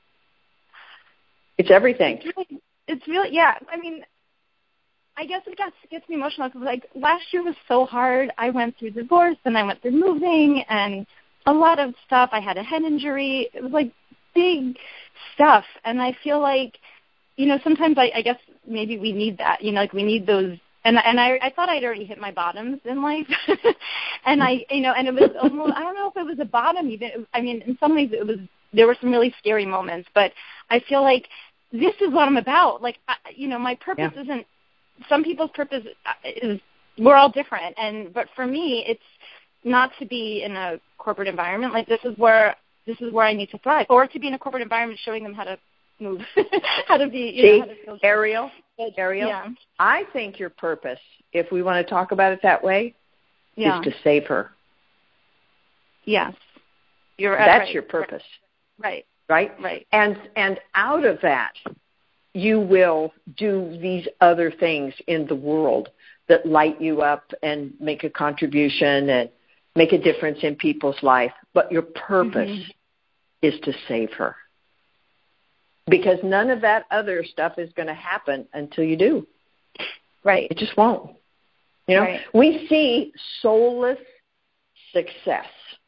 it's everything. It's really I mean, I guess it gets me emotional because, like, last year was so hard. I went through divorce and I went through moving and a lot of stuff. I had a head injury. It was, like, big stuff. And I feel like, sometimes I guess maybe we need that. Like, we need those. And I thought I'd already hit my bottoms in life. And and it was almost, I don't know if it was a bottom even. I mean, in some ways there were some really scary moments. But I feel like this is what I'm about. Like, my purpose isn't, some people's purpose is, we're all different. But for me, it's not to be in a corporate environment. Like, this is where I need to thrive, or to be in a corporate environment showing them how to move, how to be, how to feel. Ariel, I think your purpose, if we want to talk about it that way, is to save her. Yes. That's your purpose. Right. Right? And out of that, you will do these other things in the world that light you up and make a contribution and make a difference in people's life. But your purpose is to save her. Because none of that other stuff is going to happen until you do. Right. It just won't. Right. We see soulless success.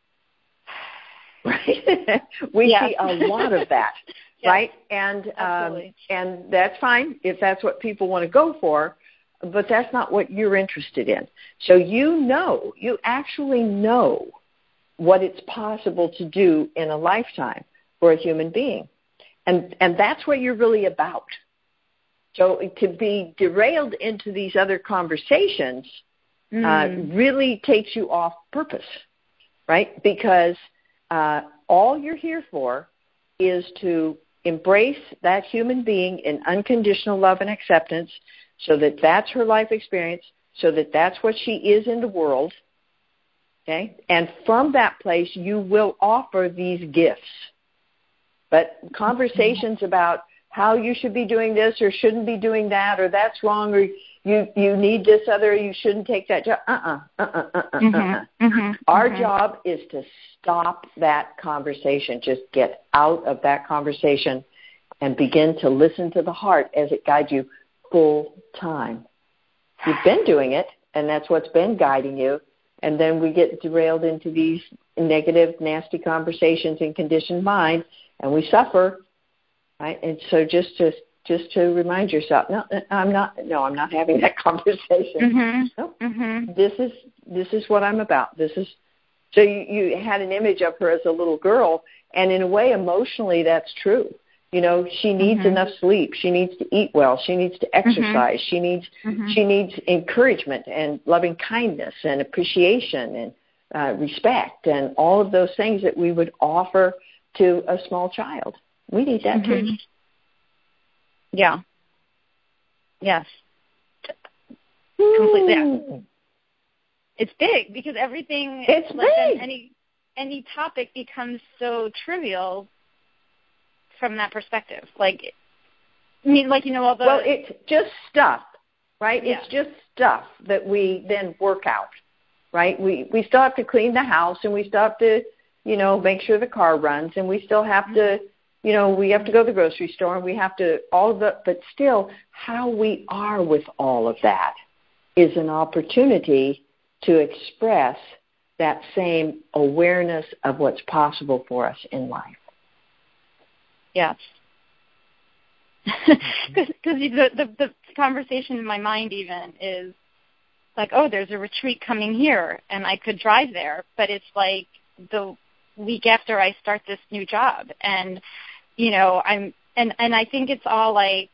Right? We see a lot of that. Right? And and that's fine if that's what people want to go for, but that's not what you're interested in. So you actually know what it's possible to do in a lifetime for a human being. And that's what you're really about. So to be derailed into these other conversations really takes you off purpose, right? Because all you're here for is to embrace that human being in unconditional love and acceptance, so that that's her life experience, so that that's what she is in the world, okay? And from that place, you will offer these gifts. But conversations about how you should be doing this or shouldn't be doing that, or that's wrong, or you need this other, you shouldn't take that job. Our job is to stop that conversation. Just get out of that conversation and begin to listen to the heart as it guides you full time. You've been doing it, and that's what's been guiding you. And then we get derailed into these negative, nasty conversations in conditioned mind, and we suffer, right? And so just to remind yourself, no, I'm not having that conversation. This is what I'm about. So you had an image of her as a little girl, and in a way, emotionally, that's true. She needs enough sleep. She needs to eat well. She needs to exercise. She needs encouragement and loving kindness and appreciation and respect and all of those things that we would offer to a small child. We need that too. Yeah. Yes. Completely. Yeah. It's big because everything. It's big. Any topic becomes so trivial from that perspective. Like, I mean, like, all the. Well, it's just stuff, right? Yeah. It's just stuff that we then work out, right? We still have to clean the house, and we still have to, make sure the car runs, and we still have to, we have to go to the grocery store and we have to but still how we are with all of that is an opportunity to express that same awareness of what's possible for us in life. Yes. Because the conversation in my mind even is like, oh, there's a retreat coming here, and I could drive there, but it's like the week after I start this new job, and I think it's all like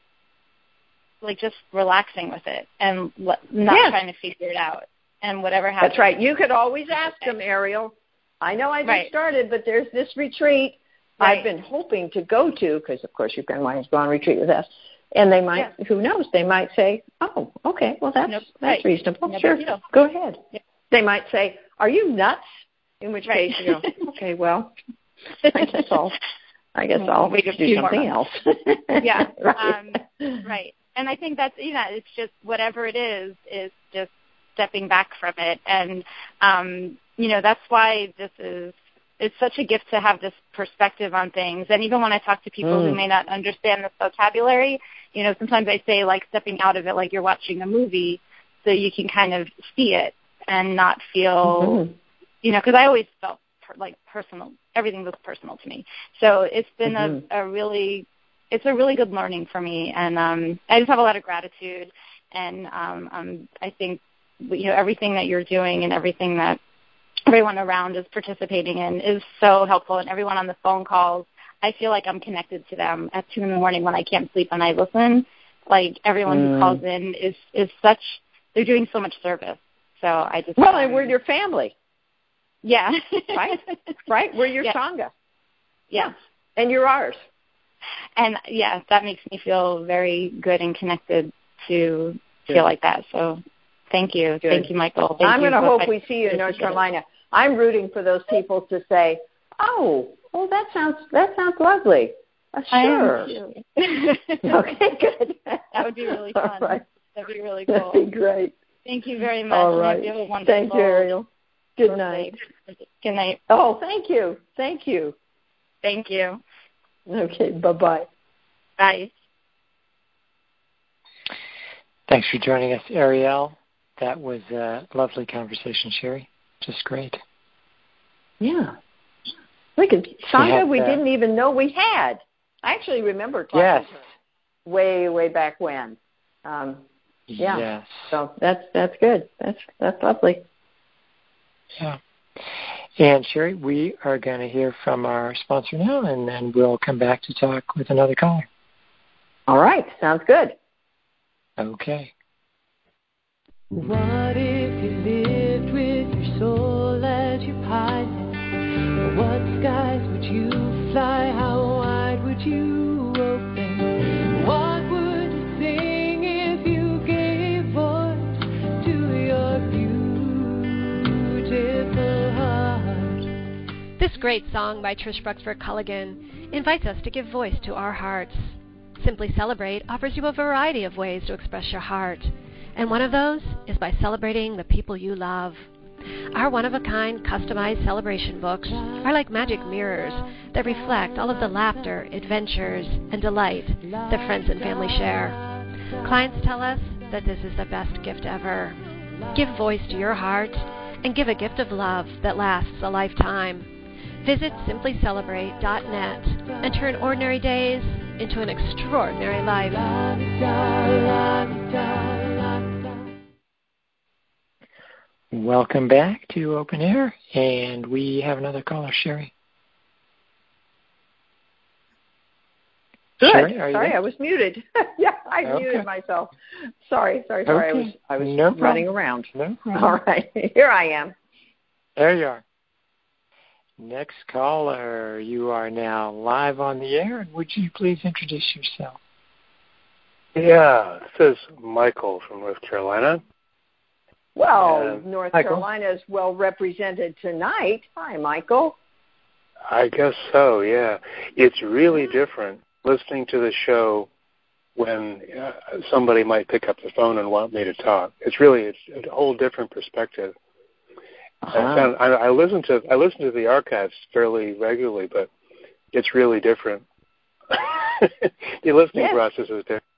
just relaxing with it and not trying to figure it out, and whatever happens. That's right. You could always ask them, Ariel. I know I just started, but there's this retreat I've been hoping to go to, because, of course, you've been wanting to go on retreat with us. And they might, who knows, they might say, oh, okay, well, that's reasonable. Sure, go ahead. Yep. They might say, are you nuts? In which case, okay, well, I guess I'll do something else. Yeah, right. And I think that's, it's just whatever it is just stepping back from it. And, that's why it's such a gift to have this perspective on things. And even when I talk to people who may not understand the vocabulary, sometimes I say, like, stepping out of it like you're watching a movie so you can kind of see it and not feel, because I always felt like personal. Everything was personal to me. So it's been a really good learning for me. And I just have a lot of gratitude. And I think, everything that you're doing and everything that everyone around is participating in is so helpful, and everyone on the phone calls, I feel like I'm connected to them at 2 a.m. when I can't sleep and I listen. Like, everyone who calls in is such, they're doing so much service. So I just... Well, and we're your family. Yeah. Right? We're your Sangha. Yeah. And you're ours. And, that makes me feel very good and connected to feel like that. So... Thank you. Good. Thank you, Michael. I'm going to hope we see you in North Carolina. I'm rooting for those people to say, oh, that sounds lovely. Sure. Okay, good. That would be really fun. Right. That'd be really cool. That'd be great. Thank you very much. All right. Thank you, Ariel. Good night. Good night. Oh, thank you. Thank you. Thank you. Okay, bye-bye. Bye. Thanks for joining us, Ariel. That was a lovely conversation, Sherry. Just great. Yeah. Look at Sangha we didn't even know we had. I actually remember talking to her way, way back when. Yes. So that's good. That's lovely. Yeah. And Sherry, we are going to hear from our sponsor now, and then we'll come back to talk with another caller. All right. Sounds good. Okay. What if you lived with your soul as your pilot? What skies would you fly? How wide would you open? What would you sing if you gave voice to your beautiful heart? This great song by Trish Bruxford Culligan invites us to give voice to our hearts. Simply Celebrate offers you a variety of ways to express your heart. And one of those is by celebrating the people you love. Our one-of-a-kind customized celebration books are like magic mirrors that reflect all of the laughter, adventures, and delight that friends and family share. Clients tell us that this is the best gift ever. Give voice to your heart and give a gift of love that lasts a lifetime. Visit simplycelebrate.net and turn ordinary days into an extraordinary life. Welcome back to Open Air, and we have another caller, Sherry. Good. Sherry, are you sorry, there? I was muted. I muted myself. Sorry. Okay. I was running around. No problem. All right, here I am. There you are. Next caller, you are now live on the air, and would you please introduce yourself? Yeah, this is Michael from North Carolina. Well, North Carolina is well represented tonight. Hi, Michael. I guess so, yeah. It's really different listening to the show when somebody might pick up the phone and want me to talk. It's a whole different perspective. I listen to the archives fairly regularly, but it's really different. The listening process is different.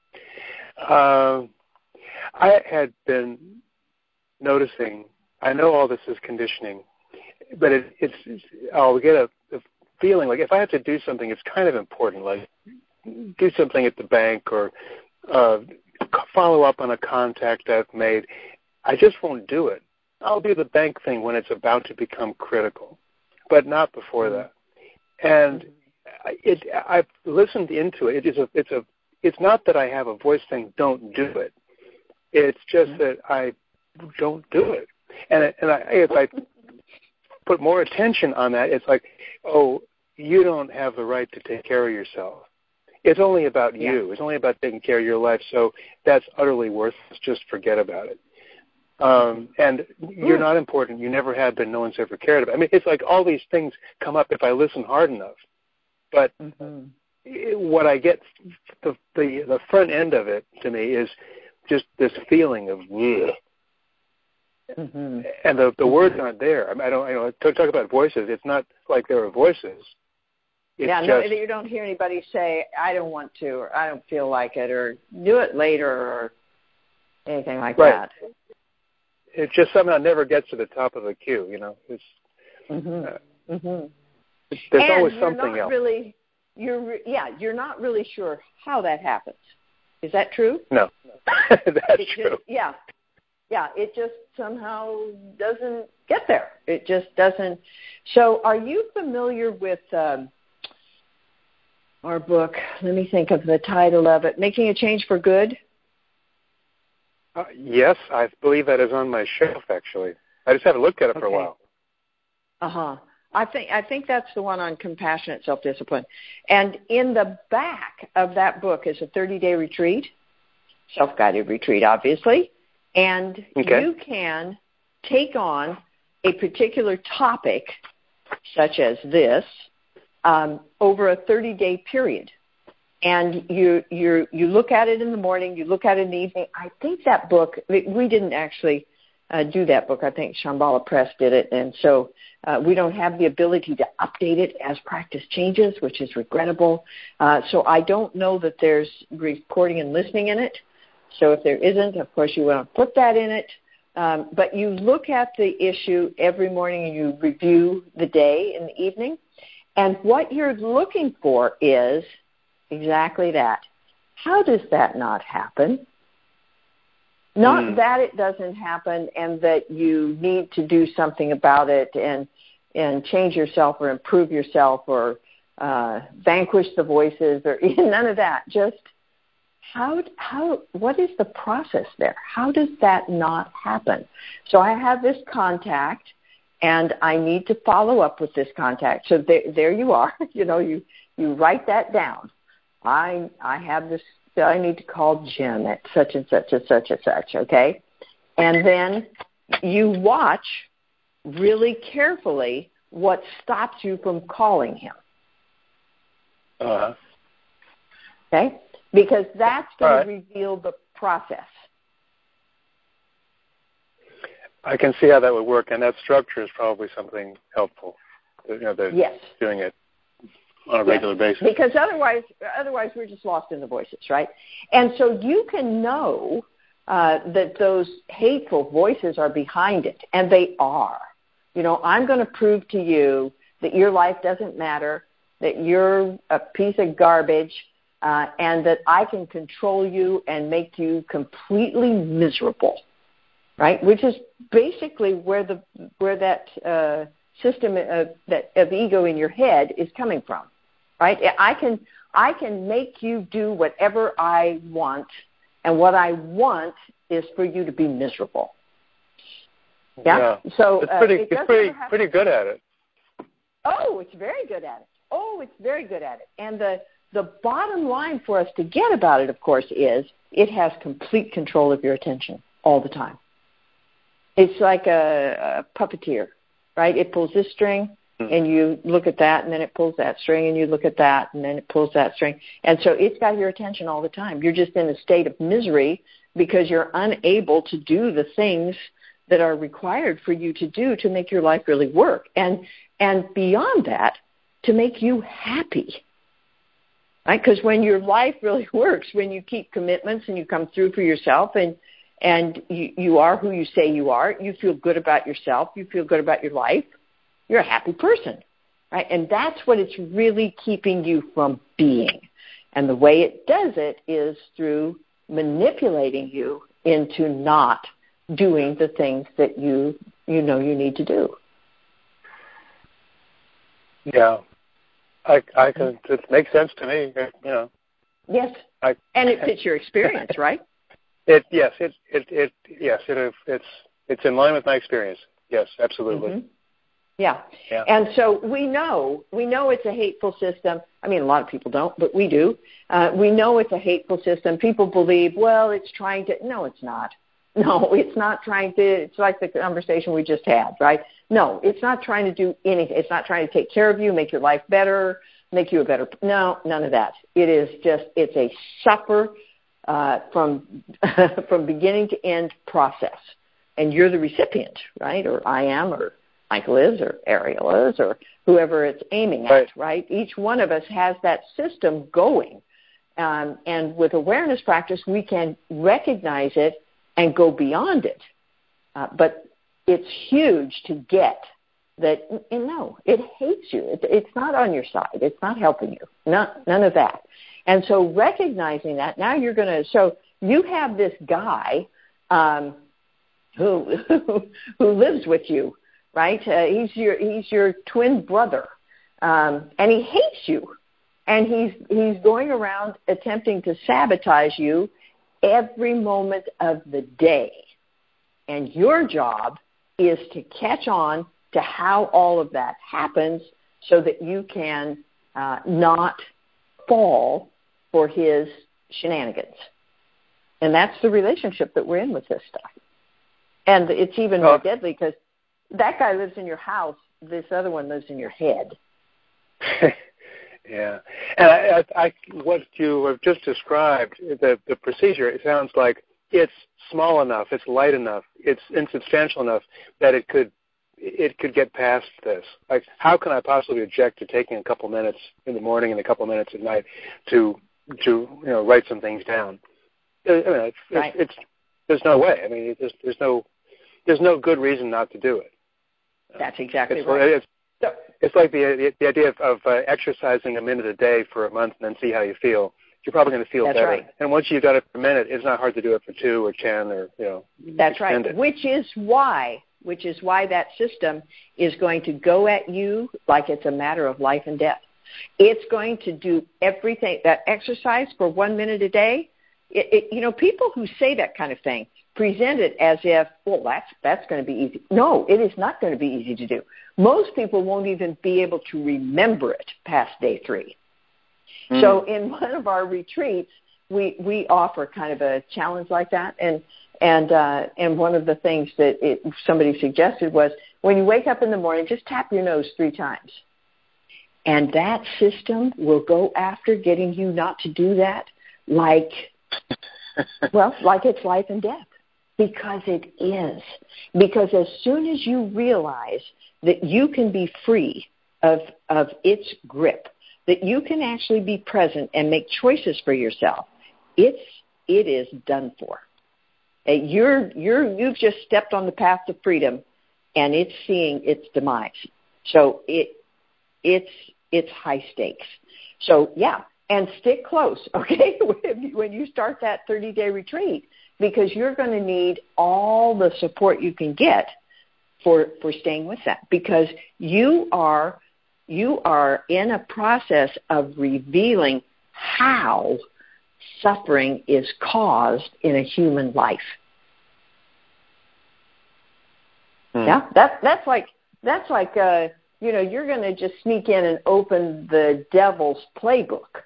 I had been noticing, I know all this is conditioning, but I'll get a feeling like if I have to do something, it's kind of important, like do something at the bank or follow up on a contact I've made. I just won't do it. I'll do the bank thing when it's about to become critical, but not before that. And I've listened into it. It's not that I have a voice saying don't do it. It's just that I don't do it. And if I put more attention on that, it's like, oh, you don't have the right to take care of yourself. It's only about you. It's only about taking care of your life. So that's utterly worthless. Just forget about it. And you're not important. You never have been. No one's ever cared about. I mean, it's like all these things come up if I listen hard enough. But what I get, the front end of it to me is just this feeling of bleh. And the words aren't there. I mean, I don't talk about voices. It's not like there are voices. It's you don't hear anybody say, I don't want to, or I don't feel like it, or do it later, or anything like that. It just somehow never gets to the top of the queue, you know. It's, there's always something else. You're not really sure how that happens. Is that true? No. That's true. It just somehow doesn't get there. It just doesn't. So are you familiar with our book? Let me think of the title of it, Making a Change for Good? Yes, I believe that is on my shelf, actually. I just haven't looked at it for a while. I think that's the one on compassionate self-discipline. And in the back of that book is a 30-day retreat, self-guided retreat, obviously. And you can take on a particular topic, such as this, over a 30-day period. And you look at it in the morning, you look at it in the evening. I think that book, we didn't actually do that book. I think Shambhala Press did it. And so we don't have the ability to update it as practice changes, which is regrettable. So I don't know that there's recording and listening in it. So if there isn't, of course, you want to put that in it. But you look at the issue every morning and you review the day in the evening. And what you're looking for is exactly that. How does that not happen? Not that it doesn't happen and that you need to do something about it and change yourself or improve yourself or vanquish the voices or none of that. Just what is the process there? How does that not happen? So I have this contact and I need to follow up with this contact. So there you are. You write that down. I have this, I need to call Jim at such and such and such and such, okay? And then you watch really carefully what stops you from calling him. Okay? Because that's going to reveal the process. I can see how that would work, and that structure is probably something helpful. Doing it on a regular basis. Because otherwise we're just lost in the voices, right? And so you can know that those hateful voices are behind it, and they are. I'm going to prove to you that your life doesn't matter, that you're a piece of garbage, and that I can control you and make you completely miserable, right? Which is basically where that system of ego in your head is coming from, right? I can make you do whatever I want, and what I want is for you to be miserable. Yeah. So it's pretty good at it. Oh, it's very good at it. And the bottom line for us to get about it, of course, is it has complete control of your attention all the time. It's like a puppeteer, right? It pulls this string, and you look at that, and then it pulls that string, and you look at that, and then it pulls that string. And so it's got your attention all the time. You're just in a state of misery because you're unable to do the things that are required for you to do to make your life really work. And beyond that, to make you happy. Right? Because when your life really works, when you keep commitments and you come through for yourself and you are who you say you are, you feel good about yourself, you feel good about your life, you're a happy person. Right? And that's what it's really keeping you from being. And the way it does it is through manipulating you into not doing the things that you know you need to do. Yeah. I can. It makes sense to me. You know. Yes. And it fits your experience, right? It's in line with my experience. Yes, absolutely. Mm-hmm. Yeah. And so we know it's a hateful system. I mean, a lot of people don't, but we do. We know it's a hateful system. People believe, well, it's trying to. No, it's not. No, it's not trying to. It's like the conversation we just had, right? No, it's not trying to do anything. It's not trying to take care of you, make your life better, make you a better. No, none of that. It is just, it's a suffer from beginning to end process. And you're the recipient, right? Or I am, or Michael is, or Ariel is, or whoever it's aiming at, right? Each one of us has that system going. And with awareness practice, we can recognize it and go beyond it. But it's huge to get that, no, it hates you. It's not on your side. It's not helping you. None of that. And so recognizing that, now you're going to, so you have this guy who lives with you, right? He's your twin brother, and he hates you. And he's going around attempting to sabotage you every moment of the day. And your job is to catch on to how all of that happens so that you can not fall for his shenanigans. And that's the relationship that we're in with this stuff. And it's even more deadly because that guy lives in your house, this other one lives in your head. Yeah. And I what you have just described, the procedure, it sounds like it's small enough, it's light enough, it's insubstantial enough that it could get past this. Like, how can I possibly object to taking a couple minutes in the morning and a couple minutes at night to write some things down? I mean, it's there's no way. I mean, there's no good reason not to do it. That's exactly right. It's like the idea of exercising a minute a day for a month and then see how you feel. You're probably going to feel better. Right. And once you've done it for a minute, it's not hard to do it for 2 or 10 or, That's right. it. Which is why that system is going to go at you like it's a matter of life and death. It's going to do everything. That exercise for 1 minute a day, people who say that kind of thing present it as if, well, that's going to be easy. No, it is not going to be easy to do. Most people won't even be able to remember it past day 3. Mm. So in one of our retreats, we offer kind of a challenge like that, and one of the things that somebody suggested was when you wake up in the morning, just tap your nose 3 times, and that system will go after getting you not to do that, like it's life and death, because it is. Because as soon as you realize that you can be free of its grip, that you can actually be present and make choices for yourself, it is done for. You've just stepped on the path to freedom, and it's seeing its demise. So it's high stakes. So yeah, and stick close, okay, when you start that 30-day retreat, because you're going to need all the support you can get for staying with that, because you are in a process of revealing how suffering is caused in a human life. Yeah, that's like you're going to just sneak in and open the devil's playbook.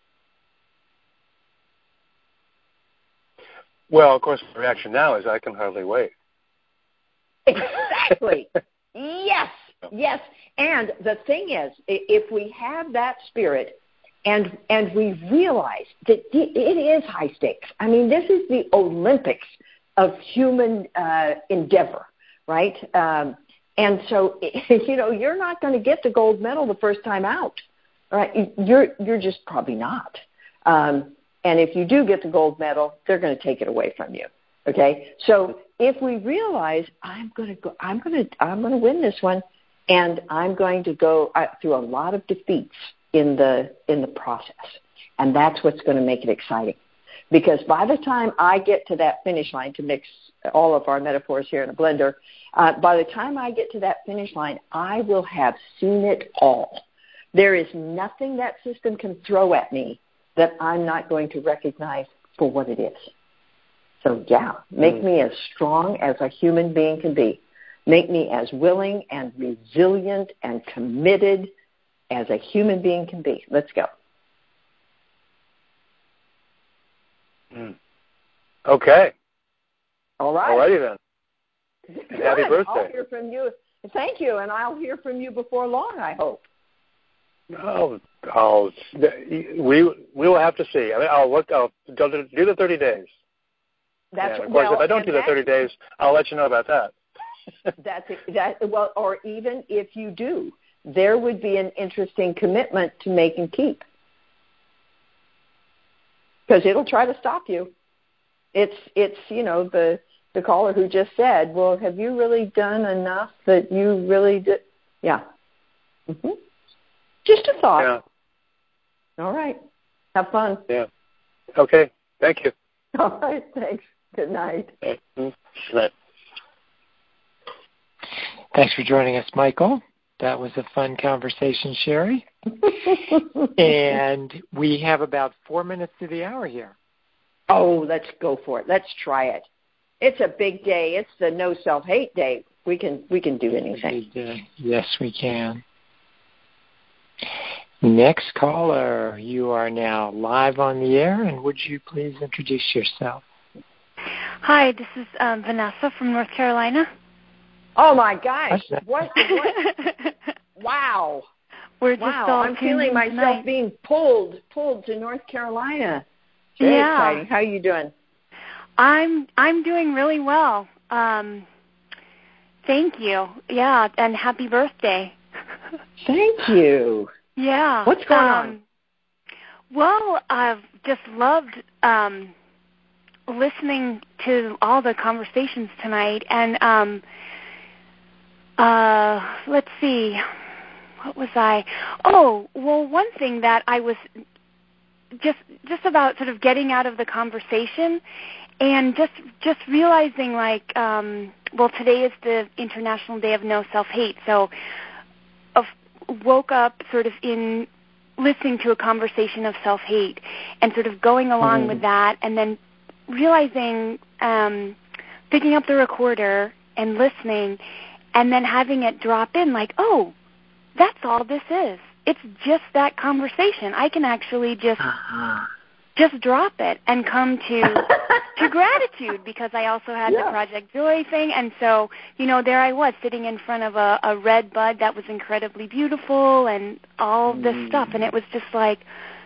Well, of course, the reaction now is I can hardly wait. Exactly. Yes. And the thing is, if we have that spirit and we realize that it is high stakes. I mean, this is the Olympics of human endeavor, right? And so, you're not going to get the gold medal the first time out, right? You're just probably not. And if you do get the gold medal, they're going to take it away from you. Okay? So if we realize I'm going to win this one, and I'm going to go through a lot of defeats in the process, and that's what's going to make it exciting. Because by the time I get to that finish line, to mix all of our metaphors here in a blender, by the time I get to that finish line, I will have seen it all. There is nothing that system can throw at me that I'm not going to recognize for what it is. So, make me as strong as a human being can be. Make me as willing and resilient and committed as a human being can be. Let's go. Okay. All right. All righty then. Good. Happy birthday. I'll hear from you. Thank you, and I'll hear from you before long, I hope. We will have to see. I'll do the 30 days. That's of course, if I don't do the 30 days, I'll let you know about that. Or even if you do, there would be an interesting commitment to make and keep, because it'll try to stop you. It's the caller who just said, well, have you really done enough that you really did? Yeah. Mm-hmm. Just a thought. Yeah. All right. Have fun. Yeah. Okay. Thank you. All right. Thanks. Good night. Good night. Thanks for joining us, Michael. That was a fun conversation, Sherry. And we have about 4 minutes to the hour here. Oh, let's go for it. Let's try it. It's a big day. It's the No Self-Hate Day. We can do anything. Yes, we can. Next caller, you are now live on the air, and would you please introduce yourself? Hi, this is Vanessa from North Carolina. Oh, my gosh. What? Wow. We're just all I'm feeling myself tonight. Being pulled to North Carolina. Very exciting. How are you doing? I'm doing really well. Thank you. Yeah, and happy birthday. Thank you. Yeah. What's going on? Well, I've just loved listening to all the conversations tonight, and let's see, what was I? Oh, well, one thing that I was just about sort of getting out of the conversation, and just realizing, like, well, today is the International Day of No Self-Hate, so woke up sort of in listening to a conversation of self-hate and sort of going along with that, and then realizing, picking up the recorder and listening, and then having it drop in like, oh, that's all this is. It's just that conversation. I can actually just drop it and come to gratitude, because I also had the Project Joy thing. And so, there I was sitting in front of a red bud that was incredibly beautiful and all this stuff. And it was just like,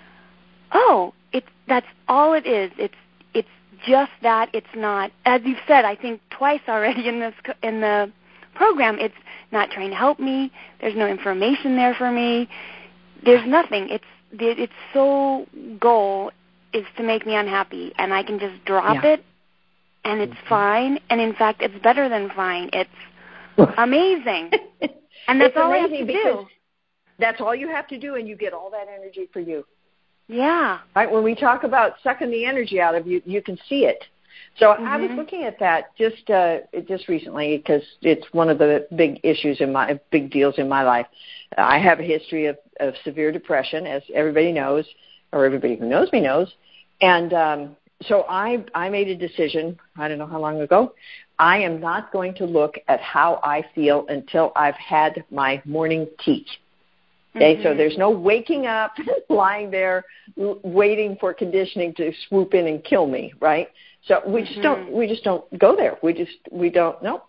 oh, that's all it is. It's just that. It's not, as you've said, I think twice already in the program, it's not trying to help me. There's no information there for me. There's nothing. Its sole goal is to make me unhappy, and I can just drop it, and it's fine. And in fact, it's better than fine. It's amazing, and that's all I have to do. That's all you have to do, and you get all that energy for you. Yeah. Right. When we talk about sucking the energy out of you, you can see it. So I was looking at that just recently, because it's one of the big deals in my life. I have a history of severe depression, as everybody knows, or everybody who knows me knows. And so I made a decision, I don't know how long ago. I am not going to look at how I feel until I've had my morning tea. Okay, so there's no waking up, lying there, waiting for conditioning to swoop in and kill me, right? So we just don't go there. We're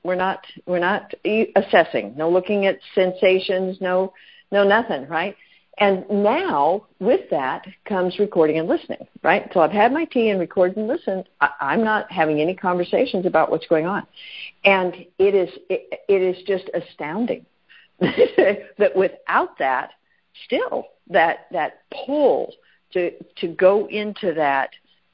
not assessing. No looking at sensations. No nothing, right? And now, with that, comes recording and listening, right? So I've had my tea and recorded and listened. I'm not having any conversations about what's going on. And it is just astounding that without that, still, that pull to go into that,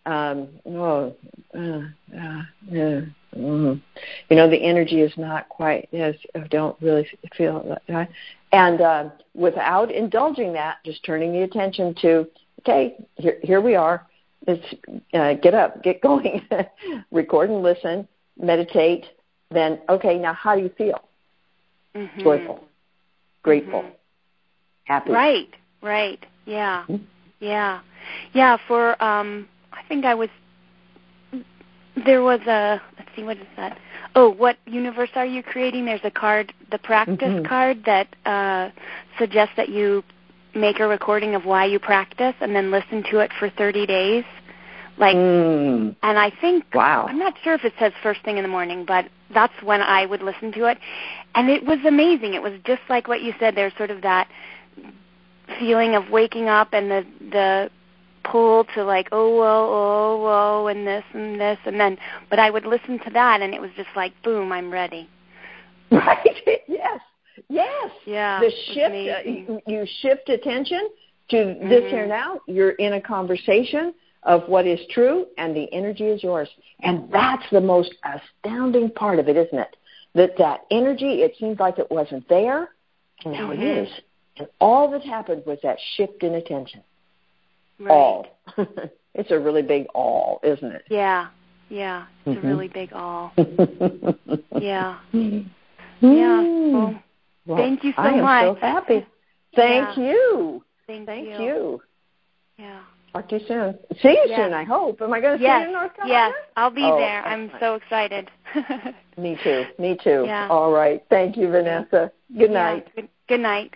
the energy is not quite, I don't really feel that. And without indulging that, just turning the attention to, okay, here we are. Let's get up, get going, record and listen, meditate. Then, okay, now how do you feel? Mm-hmm. Joyful, grateful, happy. Right. Yeah. Mm-hmm. Yeah. For I think there was a, let's see, what is that? Oh, what universe are you creating? There's a card, the practice card, that suggests that you make a recording of why you practice and then listen to it for 30 days. And I think, I'm not sure if it says first thing in the morning, but that's when I would listen to it. And it was amazing. It was just like what you said. There's sort of that feeling of waking up and the pull to like, whoa, and this, and then, but I would listen to that, and it was just like, boom, I'm ready. Right? Yes. Yeah. The shift, you shift attention to this here now. You're in a conversation of what is true, and the energy is yours. And that's the most astounding part of it, isn't it? That energy, it seems like it wasn't there, and now it is. And all that happened was that shift in attention. Right. All. It's a really big all, isn't it? Yeah. It's a really big all. Yeah. Well, thank you so much. I am so happy. Thank you. Thank you. Yeah. Talk to you soon. See you soon, I hope. Am I going to see you in North Carolina? Yes, I'll be there. I'm so excited. Me too. Yeah. All right. Thank you, Vanessa. Good night. Good night.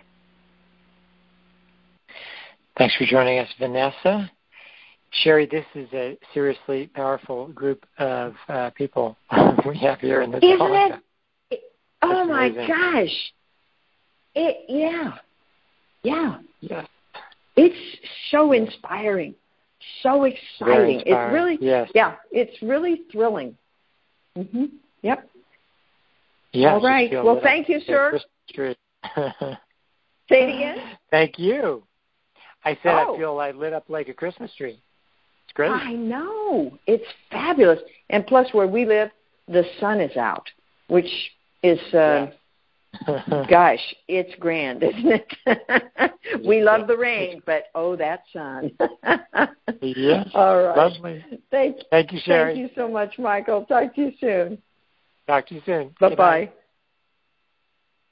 Thanks for joining us, Vanessa. Sherry, this is a seriously powerful group of people we have here in this podcast. Oh, my gosh. Yeah. It's so inspiring, so exciting. It's really, it's really thrilling. Yep. Yes. All right. Well, thank you, sir. Say it again. Thank you. I said I feel I lit up like a Christmas tree. It's great. I know. It's fabulous. And plus, where we live, the sun is out, which is, gosh, it's grand, isn't it? We love the rain, but, that sun. Yes. All right. Lovely. Thank you, Sherry. Thank you so much, Michael. Talk to you soon. Talk to you soon. Bye-bye.